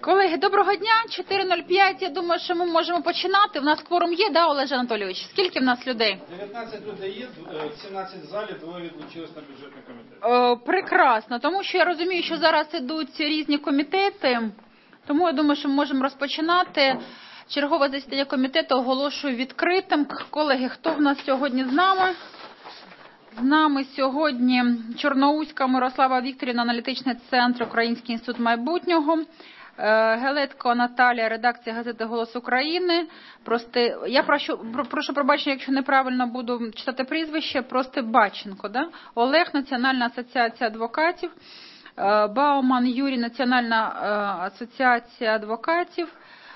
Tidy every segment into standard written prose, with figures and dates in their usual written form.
Колеги, доброго дня. 4:05. Я думаю, що ми можемо починати. У нас кворум є, да, Олеже Анатолійович? Скільки в нас людей? 19 людей є, 17 в залі, двоє відлучились на бюджетний комітет. Прекрасно, тому що я розумію, що зараз ідуть різні комітети, тому я думаю, що ми можемо розпочинати. Чергове засідання комітету оголошую відкритим. Колеги, хто в нас сьогодні з нами? З нами сьогодні Чорноуська Мирослава Вікторівна, аналітичний центр Український інститут майбутнього. Гелетко Наталія, редакція газети «Голос України». Я прошу пробачення, якщо неправильно буду читати прізвище, Баченко, да? Олег, Національна асоціація адвокатів. Бауман Юрій, Національна асоціація адвокатів.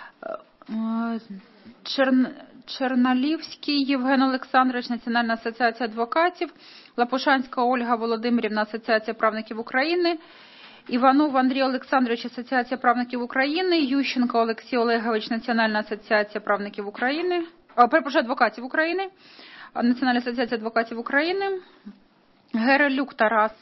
Черналівський Євген Олександрович, Національна асоціація адвокатів. Лапушанська Ольга Володимирівна, Асоціація правників України. Іванов Андрій Олександрович, Асоціація правників України. Ющенко Олексій Олегович, Національна асоціація правників України. Адвокатів України. Національна асоціація адвокатів України. Герелюк Тарас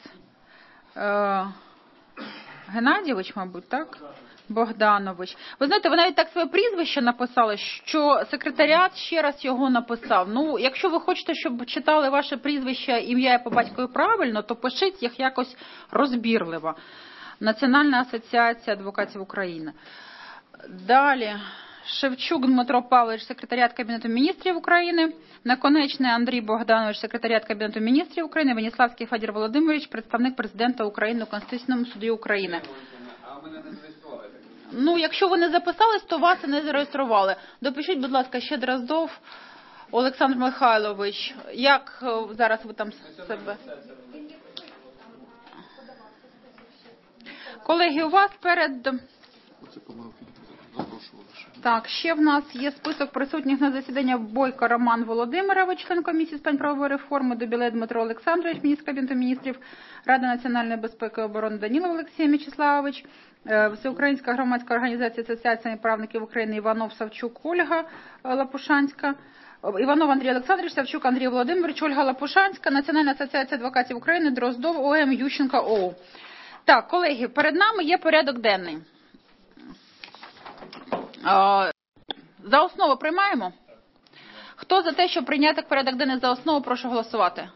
Геннадійович, мабуть, так? Богданович. Ви знаєте, ви навіть так своє прізвище написали, що секретаріат ще раз його написав. Ну, якщо ви хочете, щоб читали ваше прізвище, ім'я і по батькові правильно, то пишіть їх якось розбірливо. Національна асоціація адвокатів України. Далі. Шевчук Дмитро Павлович, секретаріат Кабінету міністрів України. Наконечний Андрій Богданович, секретаріат Кабінету міністрів України. Веніславський Федір Володимирович, представник президента України у Конституційному суді України. Ну, якщо ви не записались, то вас і не зареєстрували. Допишіть, будь ласка, ще Дроздов Олександр Михайлович. Як зараз ви там себе? Колеги, у вас перед... Так, ще в нас є список присутніх на засідання: Бойко Роман Володимирович, член комісії з питань правової реформи, Дубілей Дмитро Олександрович, міністр Кабінету міністрів, Рада національної безпеки і оборони Данілов Олексій Мячеславович, Всеукраїнська громадська організація Асоціації правників України Іванов Савчук Ольга Лапушанська, Іванов Андрій Олександрович, Савчук Андрій Володимирович, Ольга Лапушанська, Національна асоціація адвокатів України, Дроздов ОМ, Ющенко ОУ. Так, колеги, перед нами є порядок денний. За основу приймаємо? Хто за те, щоб прийняти порядок денний за основу, прошу голосувати.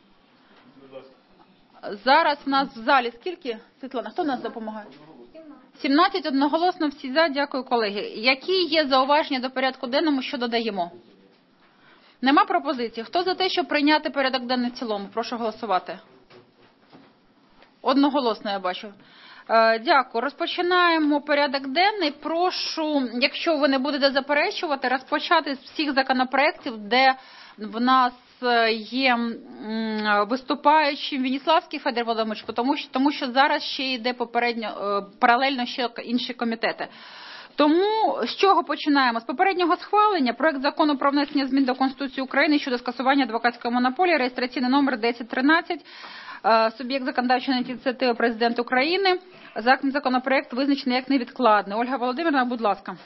Зараз в нас в залі скільки? Світлана, хто нас допомагає? 17 одноголосно, всі за. Дякую, колеги. Які є зауваження до порядку денному, що додаємо? Нема пропозицій. Хто за те, щоб прийняти порядок денний в цілому? Прошу голосувати. Одноголосно я бачу. Дякую. Розпочинаємо порядок денний. Прошу, якщо ви не будете заперечувати, розпочати з всіх законопроєктів, де в нас є виступаючим Веніславський Федір Володимирович, тому що зараз ще йде паралельно ще інші комітети. Тому з чого починаємо? З попереднього схвалення проект закону про внесення змін до Конституції України щодо скасування адвокатської монополії, реєстраційний номер 1013, суб'єкт законодавчої ініціативи Президент України. Законопроект визначений як невідкладний. Ольга Володимирівна, будь ласка.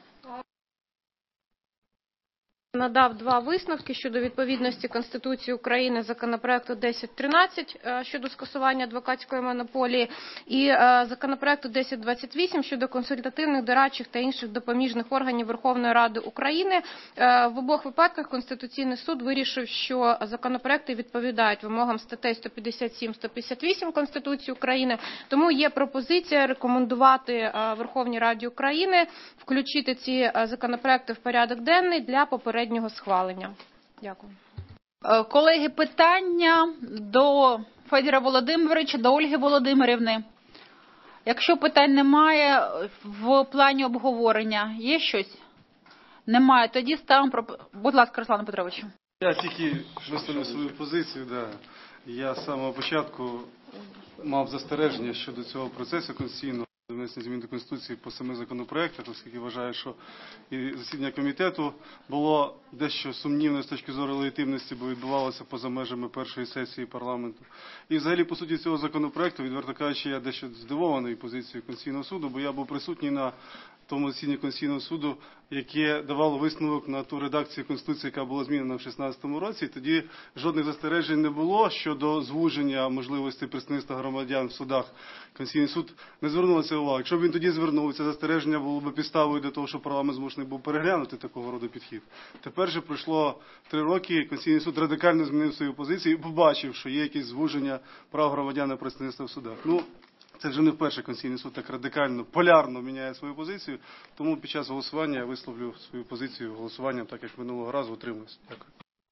Надав два висновки щодо відповідності Конституції України законопроекту 1013 щодо скасування адвокатської монополії і законопроекту 1028 щодо консультативних, дорадчих та інших допоміжних органів Верховної Ради України. В обох випадках Конституційний суд вирішив, що законопроекти відповідають вимогам статей 157-158 Конституції України, тому є пропозиція рекомендувати Верховній Раді України включити ці законопроекти в порядок денний для попереднього схвалення. Дякую. Колеги, питання до Федора Володимировича, до Ольги Володимирівни. Якщо питань немає в плані обговорення, є щось? Немає. Тоді ставимо... Будь ласка, Руслане Петровичу. Я тільки висловлю свою позицію. Да. Я з самого початку мав застереження щодо цього процесу конституційного внесення змін до Конституції по самих законопроектах, оскільки вважаю, що і засідання комітету було дещо сумнівне з точки зору легітимності, бо відбувалося поза межами першої сесії парламенту. І взагалі, по суті цього законопроекту, відверто кажучи, я дещо здивований позицією Конституційного суду, бо я був присутній на тому засіданні Конституційного суду, яке давало висновок на ту редакцію Конституції, яка була змінена в 2016 році. Тоді жодних застережень не було щодо звуження можливості представництва громадян в судах. Конституційний суд не звернувся увагу. Якщо б він тоді звернувся, застереження було б підставою для того, щоб парламент змушений був переглянути такого роду підхід. Тепер же пройшло 3 роки, Конституційний суд радикально змінив свою позицію і побачив, що є якесь звуження прав громадян на представництво в судах. Це вже не вперше Конституційний суд так радикально, полярно міняє свою позицію, тому під час голосування я висловлю свою позицію голосуванням, так як минулого разу утримуюсь. Дякую.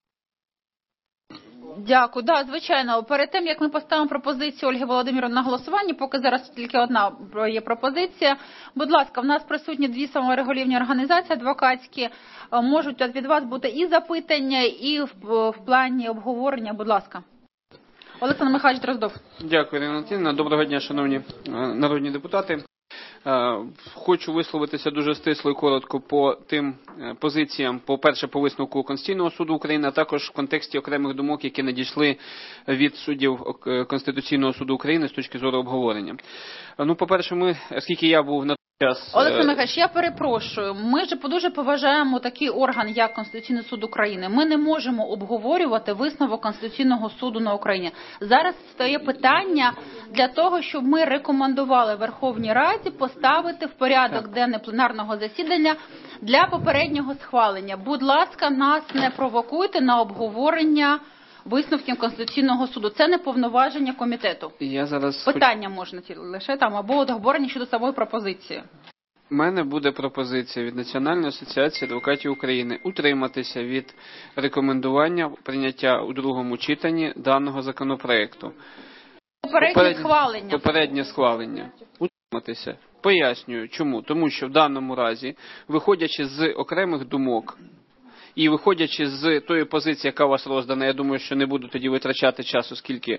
Дякую. Да, звичайно. Перед тим, як ми поставимо пропозицію Ольги Володимирівни на голосування, поки зараз тільки одна є пропозиція. Будь ласка, в нас присутні 2 саморегулівні організації адвокатські. Можуть від вас бути і запитання, і в плані обговорення. Будь ласка. Олександр Михайлович Дроздов. Дякую, Ірина Анатоліївна. Доброго дня, шановні народні депутати. Хочу висловитися дуже стисло і коротко по тим позиціям, по-перше, по висновку Конституційного суду України, а також в контексті окремих думок, які надійшли від суддів Конституційного суду України з точки зору обговорення. По-перше, оскільки я був на час... Олександр Михайлович, я перепрошую. Ми ж дуже поважаємо такий орган, як Конституційний суд України. Ми не можемо обговорювати висновок Конституційного суду на Україні. Зараз стає питання для того, щоб ми рекомендували Верховній Раді поставити в порядок денний пленарного засідання для попереднього схвалення. Будь ласка, нас не провокуйте на обговорення висновків Конституційного суду. Це не повноваження комітету. Питання можна лише там або обговорення щодо самої пропозиції. У мене буде пропозиція від Національної асоціації адвокатів України утриматися від рекомендування прийняття у другому читанні даного законопроекту. Попереднє схвалення. Утриматися. Пояснюю, чому. Тому що в даному разі, виходячи з окремих думок, і виходячи з тої позиції, яка у вас роздана, я думаю, що не буду тоді витрачати час, оскільки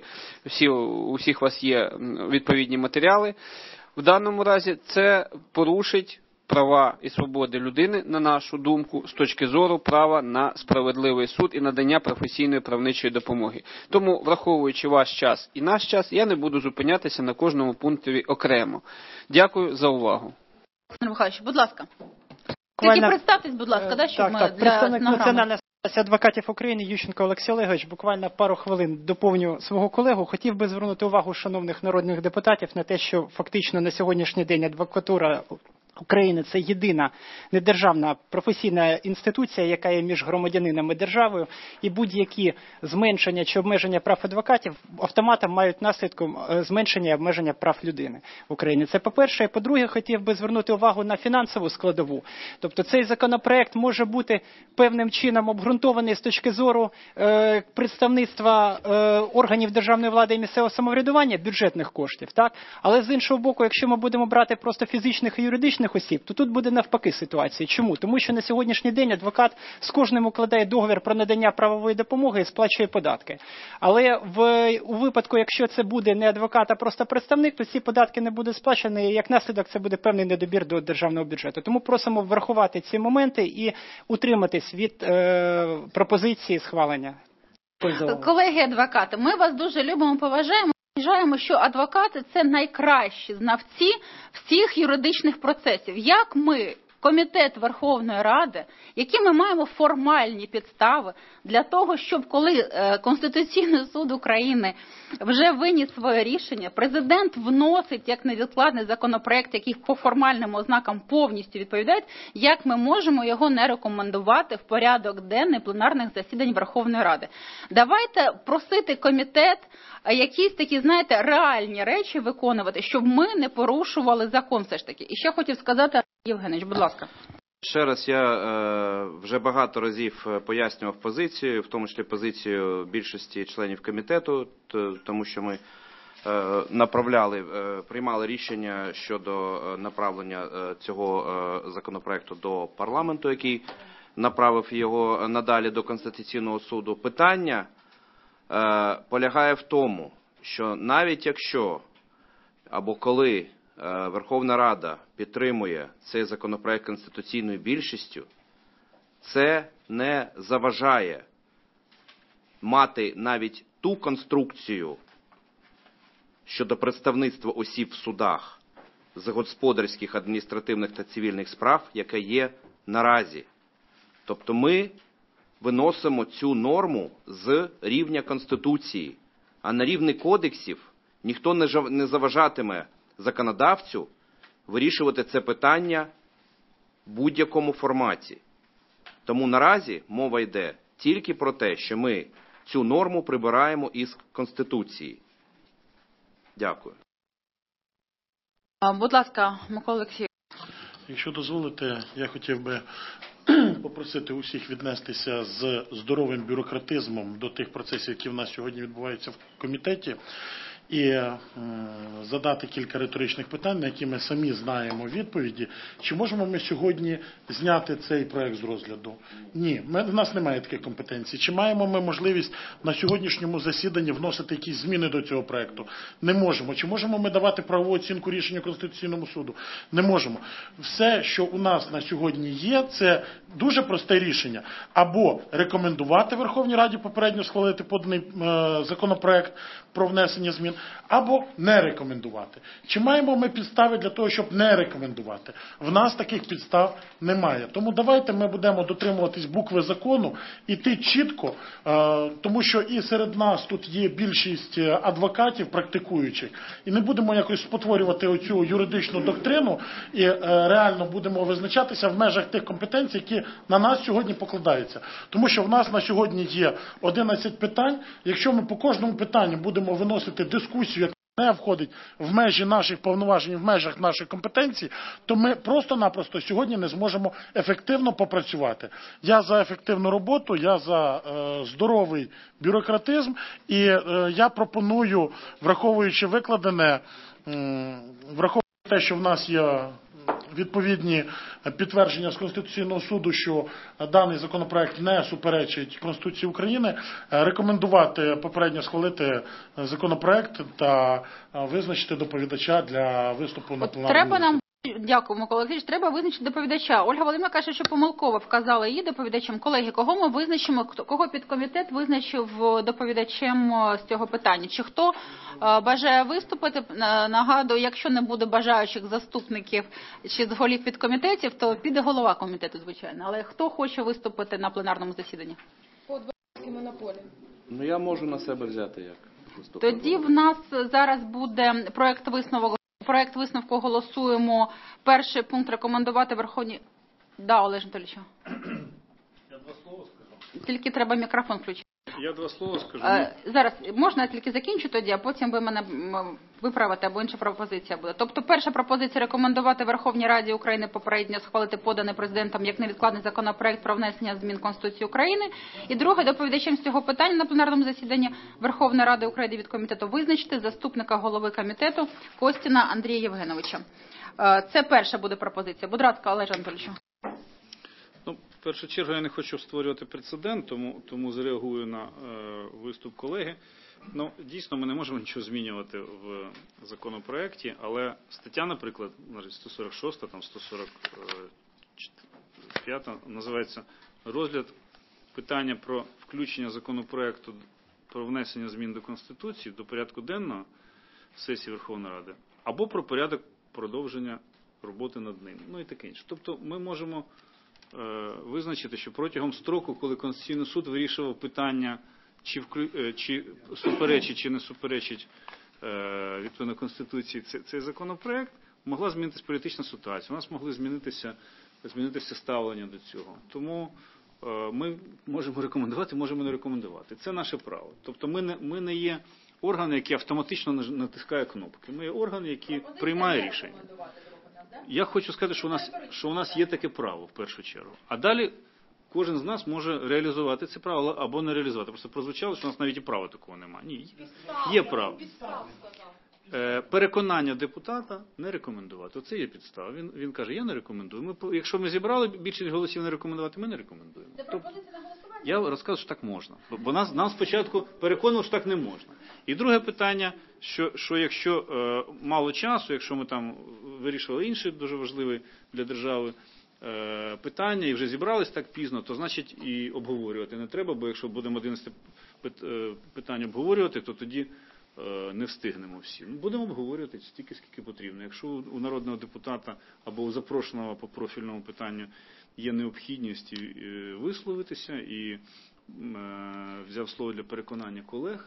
у всіх вас є відповідні матеріали. В даному разі це порушить права і свободи людини, на нашу думку, з точки зору права на справедливий суд і надання професійної правничої допомоги. Тому, враховуючи ваш час і наш час, я не буду зупинятися на кожному пункті окремо. Дякую за увагу. Олександр Михайлович, будь ласка. Тільки представтесь, будь ласка, щоб ми для представник Національної асоціації адвокатів України Ющенко Олексій Олегович, буквально пару хвилин доповню свого колегу. Хотів би звернути увагу шановних народних депутатів на те, що фактично на сьогоднішній день адвокатура України – це єдина недержавна професійна інституція, яка є між громадянином і державою, і будь-які зменшення чи обмеження прав адвокатів автоматом мають наслідком зменшення і обмеження прав людини в Україні. Це по-перше. І по-друге, хотів би звернути увагу на фінансову складову. Тобто цей законопроект може бути певним чином обґрунтований з точки зору представництва органів державної влади і місцевого самоврядування, бюджетних коштів, так? Але з іншого боку, якщо ми будемо брати просто фізичних і юридичних осіб, то тут буде навпаки ситуація. Чому? Тому що на сьогоднішній день адвокат з кожним укладає договір про надання правової допомоги і сплачує податки. Але у випадку, якщо це буде не адвокат, а просто представник, то ці податки не будуть сплачені, і як наслідок це буде певний недобір до державного бюджету. Тому просимо врахувати ці моменти і утриматись від пропозиції схвалення. Колеги адвокати, ми вас дуже любимо, поважаємо. Вважаємо, що адвокати – це найкращі знавці всіх юридичних процесів. Як ми, Комітет Верховної Ради, які ми маємо формальні підстави для того, щоб коли Конституційний суд України вже виніс своє рішення, президент вносить як невідкладний законопроект, який по формальним ознакам повністю відповідає, як ми можемо його не рекомендувати в порядок денний пленарних засідань Верховної Ради. Давайте просити комітет якісь такі, знаєте, реальні речі виконувати, щоб ми не порушували закон все ж таки. І ще хотів сказати, Євгенович, будь ласка. Ще раз, я вже багато разів пояснював позицію, в тому числі позицію більшості членів комітету, тому що ми приймали рішення щодо направлення цього законопроекту до парламенту, який направив його надалі до Конституційного суду. Питання полягає в тому, що навіть якщо або коли Верховна Рада підтримує цей законопроект конституційною більшістю, це не заважає мати навіть ту конструкцію щодо представництва осіб в судах з господарських, адміністративних та цивільних справ, яка є наразі. Тобто ми виносимо цю норму з рівня Конституції, а на рівні кодексів ніхто не заважатиме законодавцю вирішувати це питання в будь-якому форматі. Тому наразі мова йде тільки про те, що ми цю норму прибираємо із Конституції. Дякую. Будь ласка, Микола Олексійович. Якщо дозволите, я хотів би попросити усіх віднестися з здоровим бюрократизмом до тих процесів, які в нас сьогодні відбуваються в комітеті, і задати кілька риторичних питань, на які ми самі знаємо відповіді. Чи можемо ми сьогодні зняти цей проект з розгляду? Ні, в нас немає таких компетенцій. Чи маємо ми можливість на сьогоднішньому засіданні вносити якісь зміни до цього проекту? Не можемо. Чи можемо ми давати правову оцінку рішенню Конституційному суду? Не можемо. Все, що у нас на сьогодні є, це дуже просте рішення. Або рекомендувати Верховній Раді попередньо схвалити поданий законопроект про внесення змін, або не рекомендувати. Чи маємо ми підстави для того, щоб не рекомендувати? В нас таких підстав немає. Тому давайте ми будемо дотримуватись букви закону, іти чітко, тому що і серед нас тут є більшість адвокатів, практикуючих, і не будемо якось спотворювати оцю юридичну доктрину, і реально будемо визначатися в межах тих компетенцій, які на нас сьогодні покладаються. Тому що в нас на сьогодні є 11 питань. Якщо ми по кожному питанню будемо виносити дискусію, яка не входить в межі наших повноважень, в межах наших компетенцій, то ми просто-напросто сьогодні не зможемо ефективно попрацювати. Я за ефективну роботу, я за здоровий бюрократизм, і я пропоную, враховуючи викладене, враховуючи те, що в нас є відповідні підтвердження з Конституційного суду, що даний законопроект не суперечить Конституції України, рекомендувати попередньо схвалити законопроект та визначити доповідача для виступу на пленарному засіданні. Дякую, Микола Олексійович. Треба визначити доповідача. Ольга Володимирівна каже, що помилково вказала її доповідачем. Колеги, кого ми визначимо, кого підкомітет визначив доповідачем з цього питання? Чи хто бажає виступити? Нагадую, якщо не буде бажаючих заступників чи з голів підкомітетів, то піде голова комітету, звичайно. Але хто хоче виступити на пленарному засіданні? По адвокатській монополії. Ну, я можу на себе взяти як виступати. Тоді в нас зараз буде проект висновку голосуємо. Перший пункт рекомендувати Верховній... Да, Олеж Анатолійович. Я два слова скажу. Тільки треба мікрофон включити. Я два слова скажу. Зараз, можна я тільки закінчу тоді, а потім ви мене виправите, або інша пропозиція буде. Тобто перша пропозиція рекомендувати Верховній Раді України попередньо схвалити поданий президентом як невідкладний законопроект про внесення змін Конституції України. І друге, доповідачем з цього питання на пленарному засіданні Верховної Ради України від комітету визначити заступника голови комітету Костіна Андрія Євгеновича. Це перша буде пропозиція. Будь ласка, Олеже Анатолійовичу. Ну, в першу чергу я не хочу створювати прецедент, тому зреагую на виступ колеги. Ну, дійсно, ми не можемо нічого змінювати в законопроекті, але стаття, наприклад, 146, там 145 називається «Розгляд питання про включення законопроекту про внесення змін до Конституції до порядку денного сесії Верховної Ради або про порядок продовження роботи над ним». Ну і таке інше. Тобто ми можемо визначити, що протягом строку, коли Конституційний суд вирішував питання, чи суперечить, чи не суперечить відповідно Конституції цей законопроект, могла змінитися політична ситуація. У нас могли змінитися ставлення до цього. Тому ми можемо рекомендувати, можемо не рекомендувати. Це наше право. Тобто ми не є органи, які автоматично натискає кнопки. Ми є органи, які приймає рішення. Я хочу сказати, що у нас є таке право, в першу чергу. А далі кожен з нас може реалізувати це право або не реалізувати. Просто прозвучало, що у нас навіть і права такого немає. Ні, є право. Переконання депутата не рекомендувати. Оце є підстава. Він каже, я не рекомендую. Якщо ми зібрали більшість голосів не рекомендувати, ми не рекомендуємо. Це пропозиція на голосування? Я розказую, що так можна. Бо нам спочатку переконували, що так не можна. І друге питання, що якщо мало часу, якщо ми там вирішували інші дуже важливі для держави питання і вже зібрались так пізно, то значить і обговорювати не треба, бо якщо будемо 11 питань обговорювати, то тоді не встигнемо всі. Будемо обговорювати стільки, скільки потрібно. Якщо у народного депутата або у запрошеного по профільному питанню є необхідність висловитися і взяв слово для переконання колег,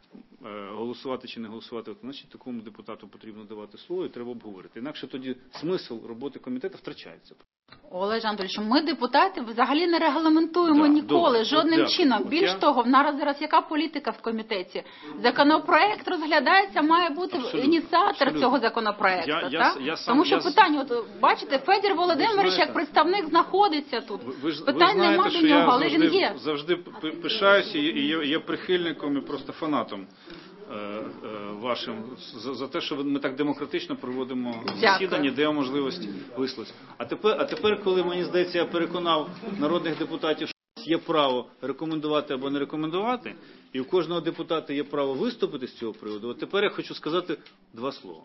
голосувати чи не голосувати, значить такому депутату потрібно давати слово і треба обговорити. Інакше тоді смисл роботи комітету втрачається. Олеж Анатолійович, ми, депутати, взагалі не регламентуємо ніколи, добре. жодним От чином. дякую. Більш того, в нас зараз яка політика в комітеті? Законопроект розглядається, має бути Абсолютно. ініціатор Абсолютно. цього законопроекту. Я сам- Тому що я- питання, от бачите, Федір Володимирович знаєте, як представник знаходиться тут. Ви Питань знаєте, нема що до я нього, але він є. завжди пишаюся і є прихильником і просто фанатом вашим за те, що ми так демократично проводимо засідання, даємо можливість висловитися. А тепер, коли, мені здається, я переконав народних депутатів, що є право рекомендувати або не рекомендувати, і у кожного депутата є право виступити з цього приводу, от тепер я хочу сказати два слова.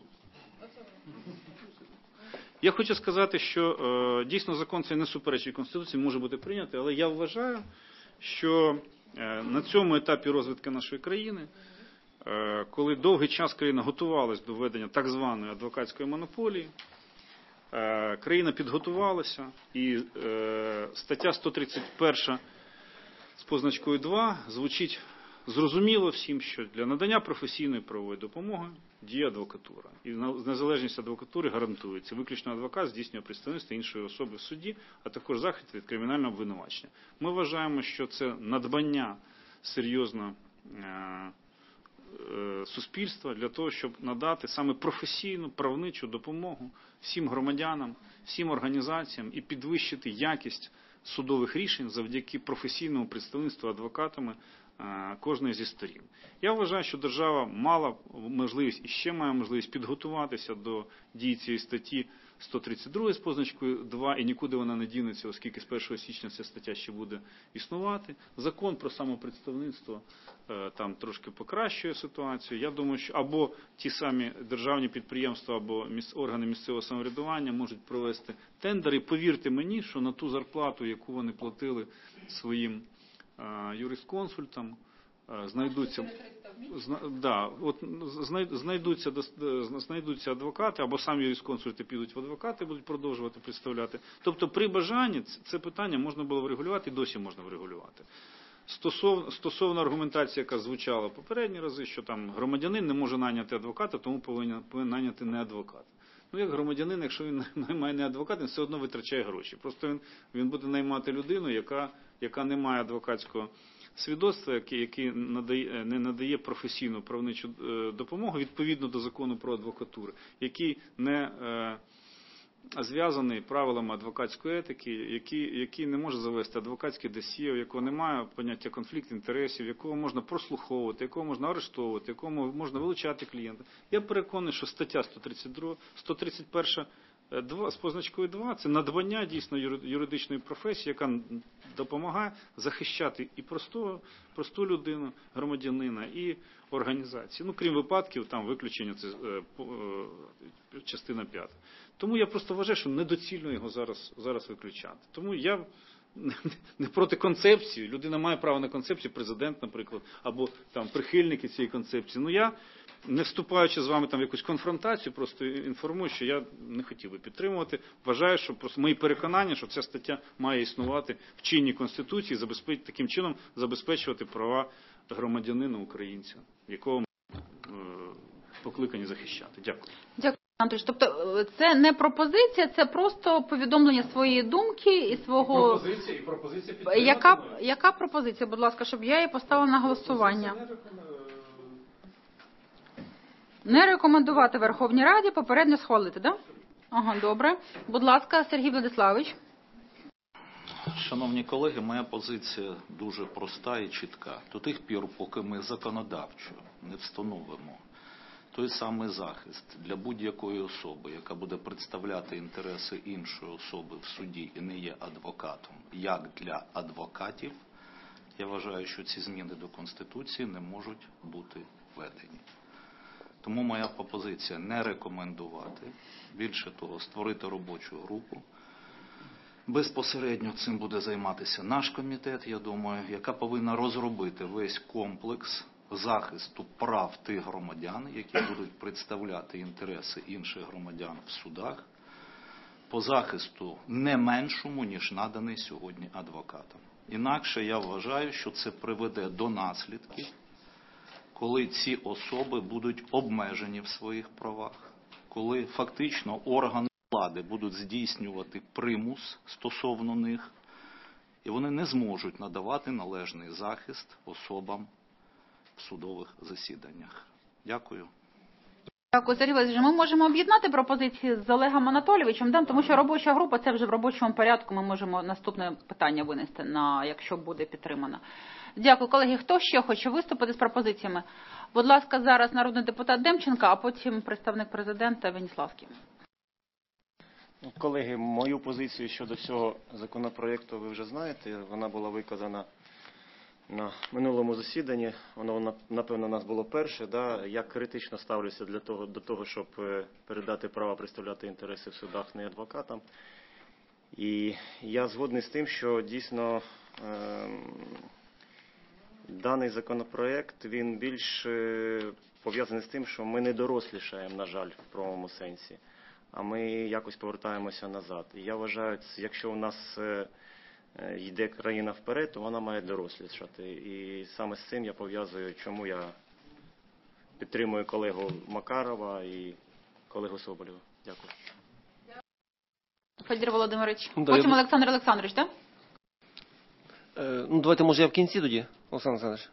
Я хочу сказати, що дійсно закон цей не суперечить Конституції, може бути прийнятий, але я вважаю, що на цьому етапі розвитку нашої країни, коли довгий час країна готувалась до введення так званої адвокатської монополії, країна підготувалася, і стаття 131 з позначкою 2 звучить зрозуміло всім, що для надання професійної правової допомоги діє адвокатура. І незалежність адвокатури гарантується. Виключно адвокат здійснює представництво іншої особи в суді, а також захист від кримінального обвинувачення. Ми вважаємо, що це надбання серйозно суспільства для того, щоб надати саме професійну правничу допомогу всім громадянам, всім організаціям і підвищити якість судових рішень завдяки професійному представництву адвокатами кожної зі сторін. Я вважаю, що держава мала можливість і ще має можливість підготуватися до дії цієї статті 132 з позначкою 2, і нікуди вона не дінеться, оскільки з 1 січня ця стаття ще буде існувати. Закон про самопредставництво там трошки покращує ситуацію. Я думаю, що або ті самі державні підприємства, або органи місцевого самоврядування можуть провести тендери. І повірте мені, що на ту зарплату, яку вони платили своїм юрисконсультам, знайдуться адвокати, або самі юрисконсульти підуть в адвокати, будуть продовжувати представляти. Тобто при бажанні це питання можна було врегулювати і досі можна врегулювати. Стосовно аргументації, яка звучала попередні рази, що там громадянин не може найняти адвоката, тому повинен найняти не адвокат. Ну, як громадянин, якщо він наймає не адвоката, він все одно витрачає гроші. Просто він буде наймати людину, яка не має адвокатського свідоцтва, яке не надає професійну правничу допомогу відповідно до закону про адвокатуру, який не зв'язаний правилами адвокатської етики, який не може завести адвокатське досьє, у якого немає поняття конфлікт інтересів, якого можна прослуховувати, якого можна арештовувати, якому можна вилучати клієнта. Я переконаний, що стаття 131 з позначкою 2 – це надбання дійсно юридичної професії, яка допомагає захищати і просту людину, громадянина, і організації. Ну, крім випадків, там виключення, це частина 5. Тому я просто вважаю, що недоцільно його зараз виключати. Тому я не проти концепції. Людина має право на концепцію, президент, наприклад, або там прихильники цієї концепції. Ну, я, не вступаючи з вами там в якусь конфронтацію, просто інформую, що я не хотів би підтримувати. Вважаю, що просто мої переконання, що ця стаття має існувати в чинній Конституції, таким чином забезпечувати права громадянина українця, якого ми покликані захищати. Дякую. Дякую, Анатолійович. Тобто це не пропозиція, це просто повідомлення своєї думки і свого... Пропозиція Яка пропозиція, будь ласка, щоб я її поставила на голосування? Не рекомендувати Верховній Раді, попередньо схвалити, так? Да? Ага, добре. Будь ласка, Сергій Владиславович. Шановні колеги, моя позиція дуже проста і чітка. До тих пір, поки ми законодавчо не встановимо той самий захист для будь-якої особи, яка буде представляти інтереси іншої особи в суді і не є адвокатом, як для адвокатів, я вважаю, що ці зміни до Конституції не можуть бути введені. Тому моя пропозиція не рекомендувати, більше того, створити робочу групу. Безпосередньо цим буде займатися наш комітет, я думаю, яка повинна розробити весь комплекс захисту прав тих громадян, які будуть представляти інтереси інших громадян в судах, по захисту не меншому, ніж наданий сьогодні адвокатам. Інакше я вважаю, що це приведе до наслідків, коли ці особи будуть обмежені в своїх правах, коли фактично органи влади будуть здійснювати примус стосовно них, і вони не зможуть надавати належний захист особам в судових засіданнях. Дякую. Дякую, Сергій Валерійович. Ми можемо об'єднати пропозиції з Олегом Анатолійовичем, тому що робоча група, це вже в робочому порядку, ми можемо наступне питання винести, якщо буде підтримано. Дякую, колеги. Хто ще хоче виступити з пропозиціями? Будь ласка, зараз народний депутат Демченко, а потім представник президента Веніславський. Колеги, мою позицію щодо цього законопроекту ви вже знаєте. Вона була виказана на минулому засіданні. Воно, напевно, у нас було перше. Я критично ставлюся до того, щоб передати право представляти інтереси в судах не адвокатам. І я згодний з тим, що дійсно даний законопроект, він більш пов'язаний з тим, що ми не дорослішаємо, на жаль, в правовому сенсі, а ми якось повертаємося назад. І я вважаю, якщо у нас йде країна вперед, то вона має дорослішати. І саме з цим я пов'язую, чому я підтримую колегу Макарова і колегу Соболєва. Дякую. Федір Володимирович. Потім Олександр Олександрович, так? Давайте, може, я в кінці тоді, Олександр Олександрович.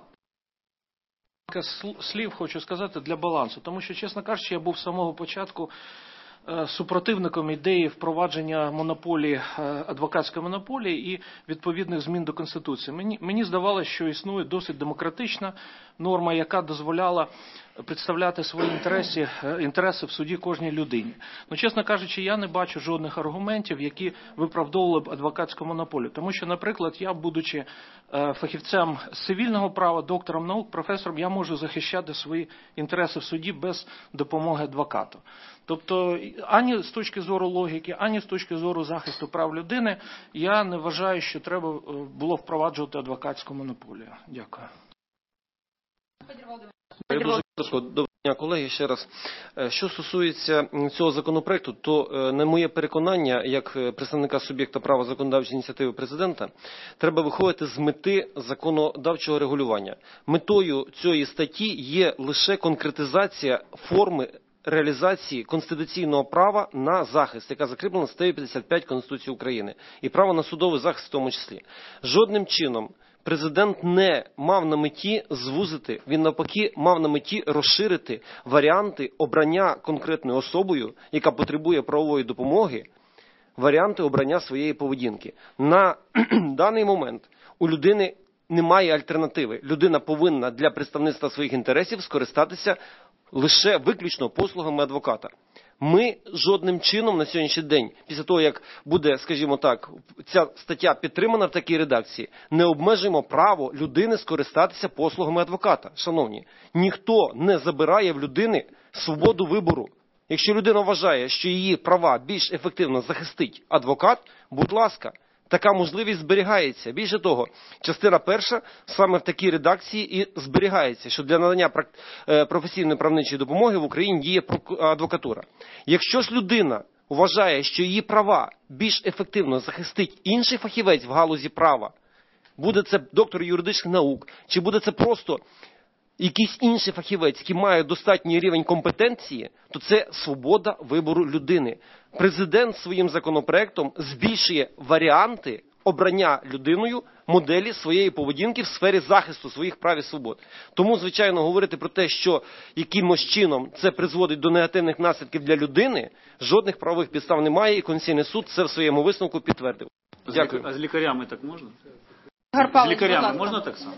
Слів хочу сказати для балансу, тому що, чесно кажучи, я був з самого початку супротивником ідеї впровадження монополії, адвокатської монополії і відповідних змін до Конституції. Мені здавалося, що існує досить демократична норма, яка дозволяла представляти свої інтереси в суді кожній людині. Чесно кажучи, я не бачу жодних аргументів, які виправдовували б адвокатську монополію. Тому що, наприклад, я, будучи фахівцем з цивільного права, доктором наук, професором, я можу захищати свої інтереси в суді без допомоги адвоката. Тобто, ані з точки зору логіки, ані з точки зору захисту прав людини, я не вважаю, що треба було впроваджувати адвокатську монополію. Дякую. Доброго дня, колеги, ще раз. Що стосується цього законопроекту, то на моє переконання, як представника суб'єкта права законодавчої ініціативи президента, треба виходити з мети законодавчого регулювання. Метою цієї статті є лише конкретизація форми реалізації конституційного права на захист, яка закріплена статтею 55 Конституції України, і право на судовий захист в тому числі. Жодним чином президент не мав на меті звузити, він навпаки мав на меті розширити варіанти обрання конкретною особою, яка потребує правової допомоги, варіанти обрання своєї поведінки. На даний момент у людини немає альтернативи. Людина повинна для представництва своїх інтересів скористатися лише виключно послугами адвоката. Ми жодним чином на сьогоднішній день, після того, як буде, скажімо так, ця стаття підтримана в такій редакції, не обмежуємо право людини скористатися послугами адвоката. Шановні, ніхто не забирає в людини свободу вибору. Якщо людина вважає, що її права більш ефективно захистить адвокат, будь ласка, така можливість зберігається. Більше того, частина перша саме в такій редакції і зберігається, що для надання професійної правничої допомоги в Україні діє адвокатура. Якщо ж людина вважає, що її права більш ефективно захистить інший фахівець в галузі права, буде це доктор юридичних наук, чи буде це просто якийсь інший фахівець, який має достатній рівень компетенції, то це свобода вибору людини. Президент своїм законопроектом збільшує варіанти обрання людиною моделі своєї поведінки в сфері захисту своїх прав і свобод. Тому, звичайно, говорити про те, що якимось чином це призводить до негативних наслідків для людини, жодних правових підстав немає, і Конституційний суд це в своєму висновку підтвердив. Дякую. А з лікарями так можна? Ігор З лікарями можна так само?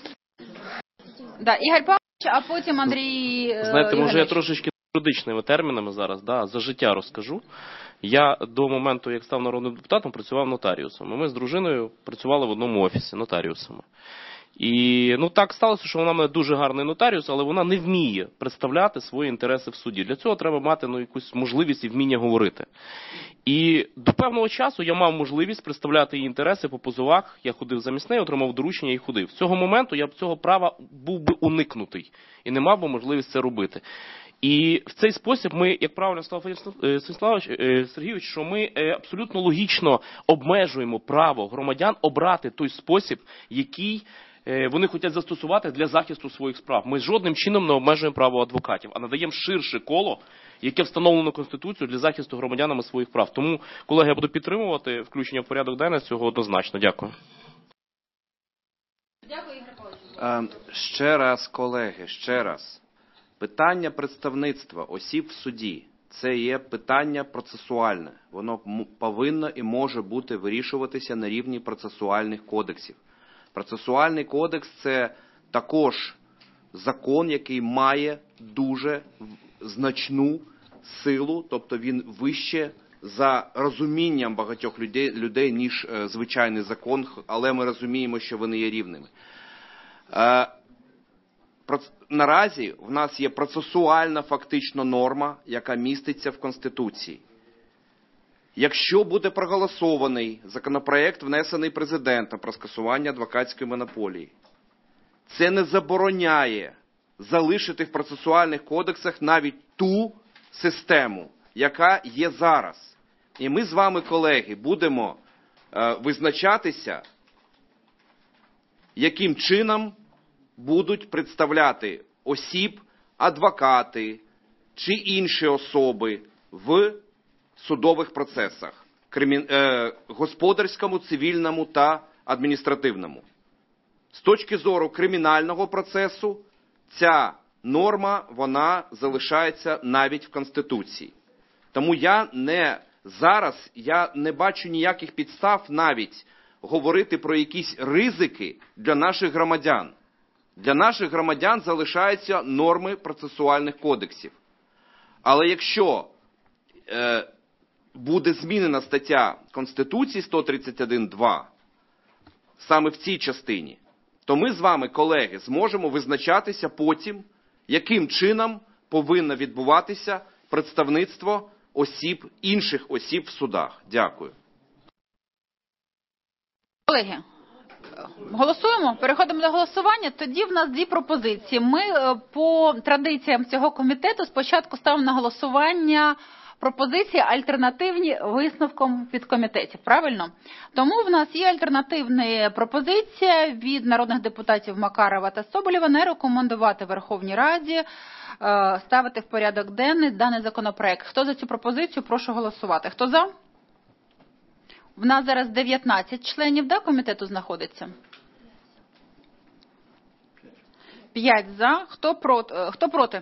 Ігор Павлович, а потім Андрій Знаєте, може я трошечки юридичними термінами зараз, за життя розкажу. Я до моменту, як став народним депутатом, працював нотаріусом. Ми з дружиною працювали в одному офісі нотаріусами. І так сталося, що вона в мене дуже гарний нотаріус, але вона не вміє представляти свої інтереси в суді. Для цього треба мати якусь можливість і вміння говорити. І до певного часу я мав можливість представляти її інтереси по позовах. Я ходив замість неї, отримав доручення і ходив. З цього моменту я б цього права був би уникнутий і не мав би можливість це робити. І в цей спосіб ми, як правильно сказав Сергійович, що ми абсолютно логічно обмежуємо право громадян обрати той спосіб, який вони хочуть застосувати для захисту своїх справ. Ми жодним чином не обмежуємо право адвокатів, а надаємо ширше коло, яке встановлено Конституцією для захисту громадянами своїх прав. Тому, колеги, я буду підтримувати включення в порядок денний цього однозначно. Дякую. Ще раз, колеги, ще раз. Питання представництва осіб в суді – це є питання процесуальне. Воно повинно і може бути вирішуватися на рівні процесуальних кодексів. Процесуальний кодекс – це також закон, який має дуже значну силу, тобто він вище за розумінням багатьох людей, ніж звичайний закон, але ми розуміємо, що вони є рівними. Наразі в нас є процесуальна фактично норма, яка міститься в Конституції. Якщо буде проголосований законопроект, внесений Президентом про скасування адвокатської монополії, це не забороняє залишити в процесуальних кодексах навіть ту систему, яка є зараз. І ми з вами, колеги, будемо визначатися, яким чином будуть представляти осіб, адвокати чи інші особи в судових процесах, господарському, цивільному та адміністративному. З точки зору кримінального процесу, ця норма, вона залишається навіть в Конституції. Тому зараз я не бачу ніяких підстав навіть говорити про якісь ризики для наших громадян. Для наших громадян залишаються норми процесуальних кодексів. Але якщо буде змінена стаття Конституції 131.2, саме в цій частині, то ми з вами, колеги, зможемо визначатися потім, яким чином повинно відбуватися представництво осіб, інших осіб в судах. Дякую. Колеги, голосуємо? Переходимо до голосування. Тоді в нас дві пропозиції. Ми по традиціям цього комітету спочатку ставимо на голосування пропозиції альтернативні висновком підкомітетів. Правильно? Тому в нас є альтернативна пропозиція від народних депутатів Макарова та Соболєва не рекомендувати Верховній Раді ставити в порядок денний даний законопроект. Хто за цю пропозицію, прошу голосувати. Хто за? В нас зараз 19 членів, да, комітету знаходиться? 5 за. Хто проти?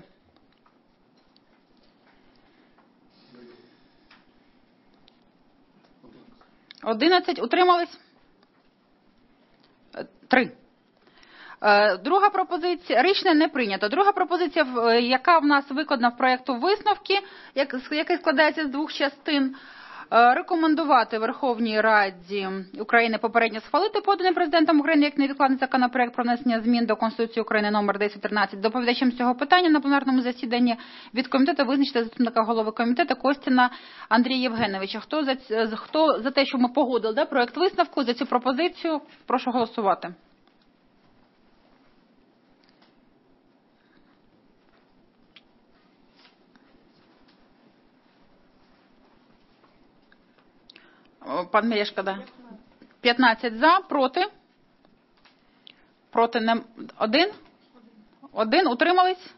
11. Утримались? 3. Друга пропозиція. Рішення не прийнято. Друга пропозиція, яка в нас викладена в проєкту висновки, який складається з двох частин. Рекомендувати Верховній Раді України попередньо схвалити поданий Президентом України як невідкладний законопроект про внесення змін до Конституції України номер 1013. Доповідачем цього питання на пленарному засіданні від комітету визначити заступника голови комітету Костіна Андрія Євгеновича. Хто за те, щоб ми погодили проект висновку, за цю пропозицію, прошу голосувати. Пан Мережко, да. 15 за, проти. Проти не 1. 1, утримались?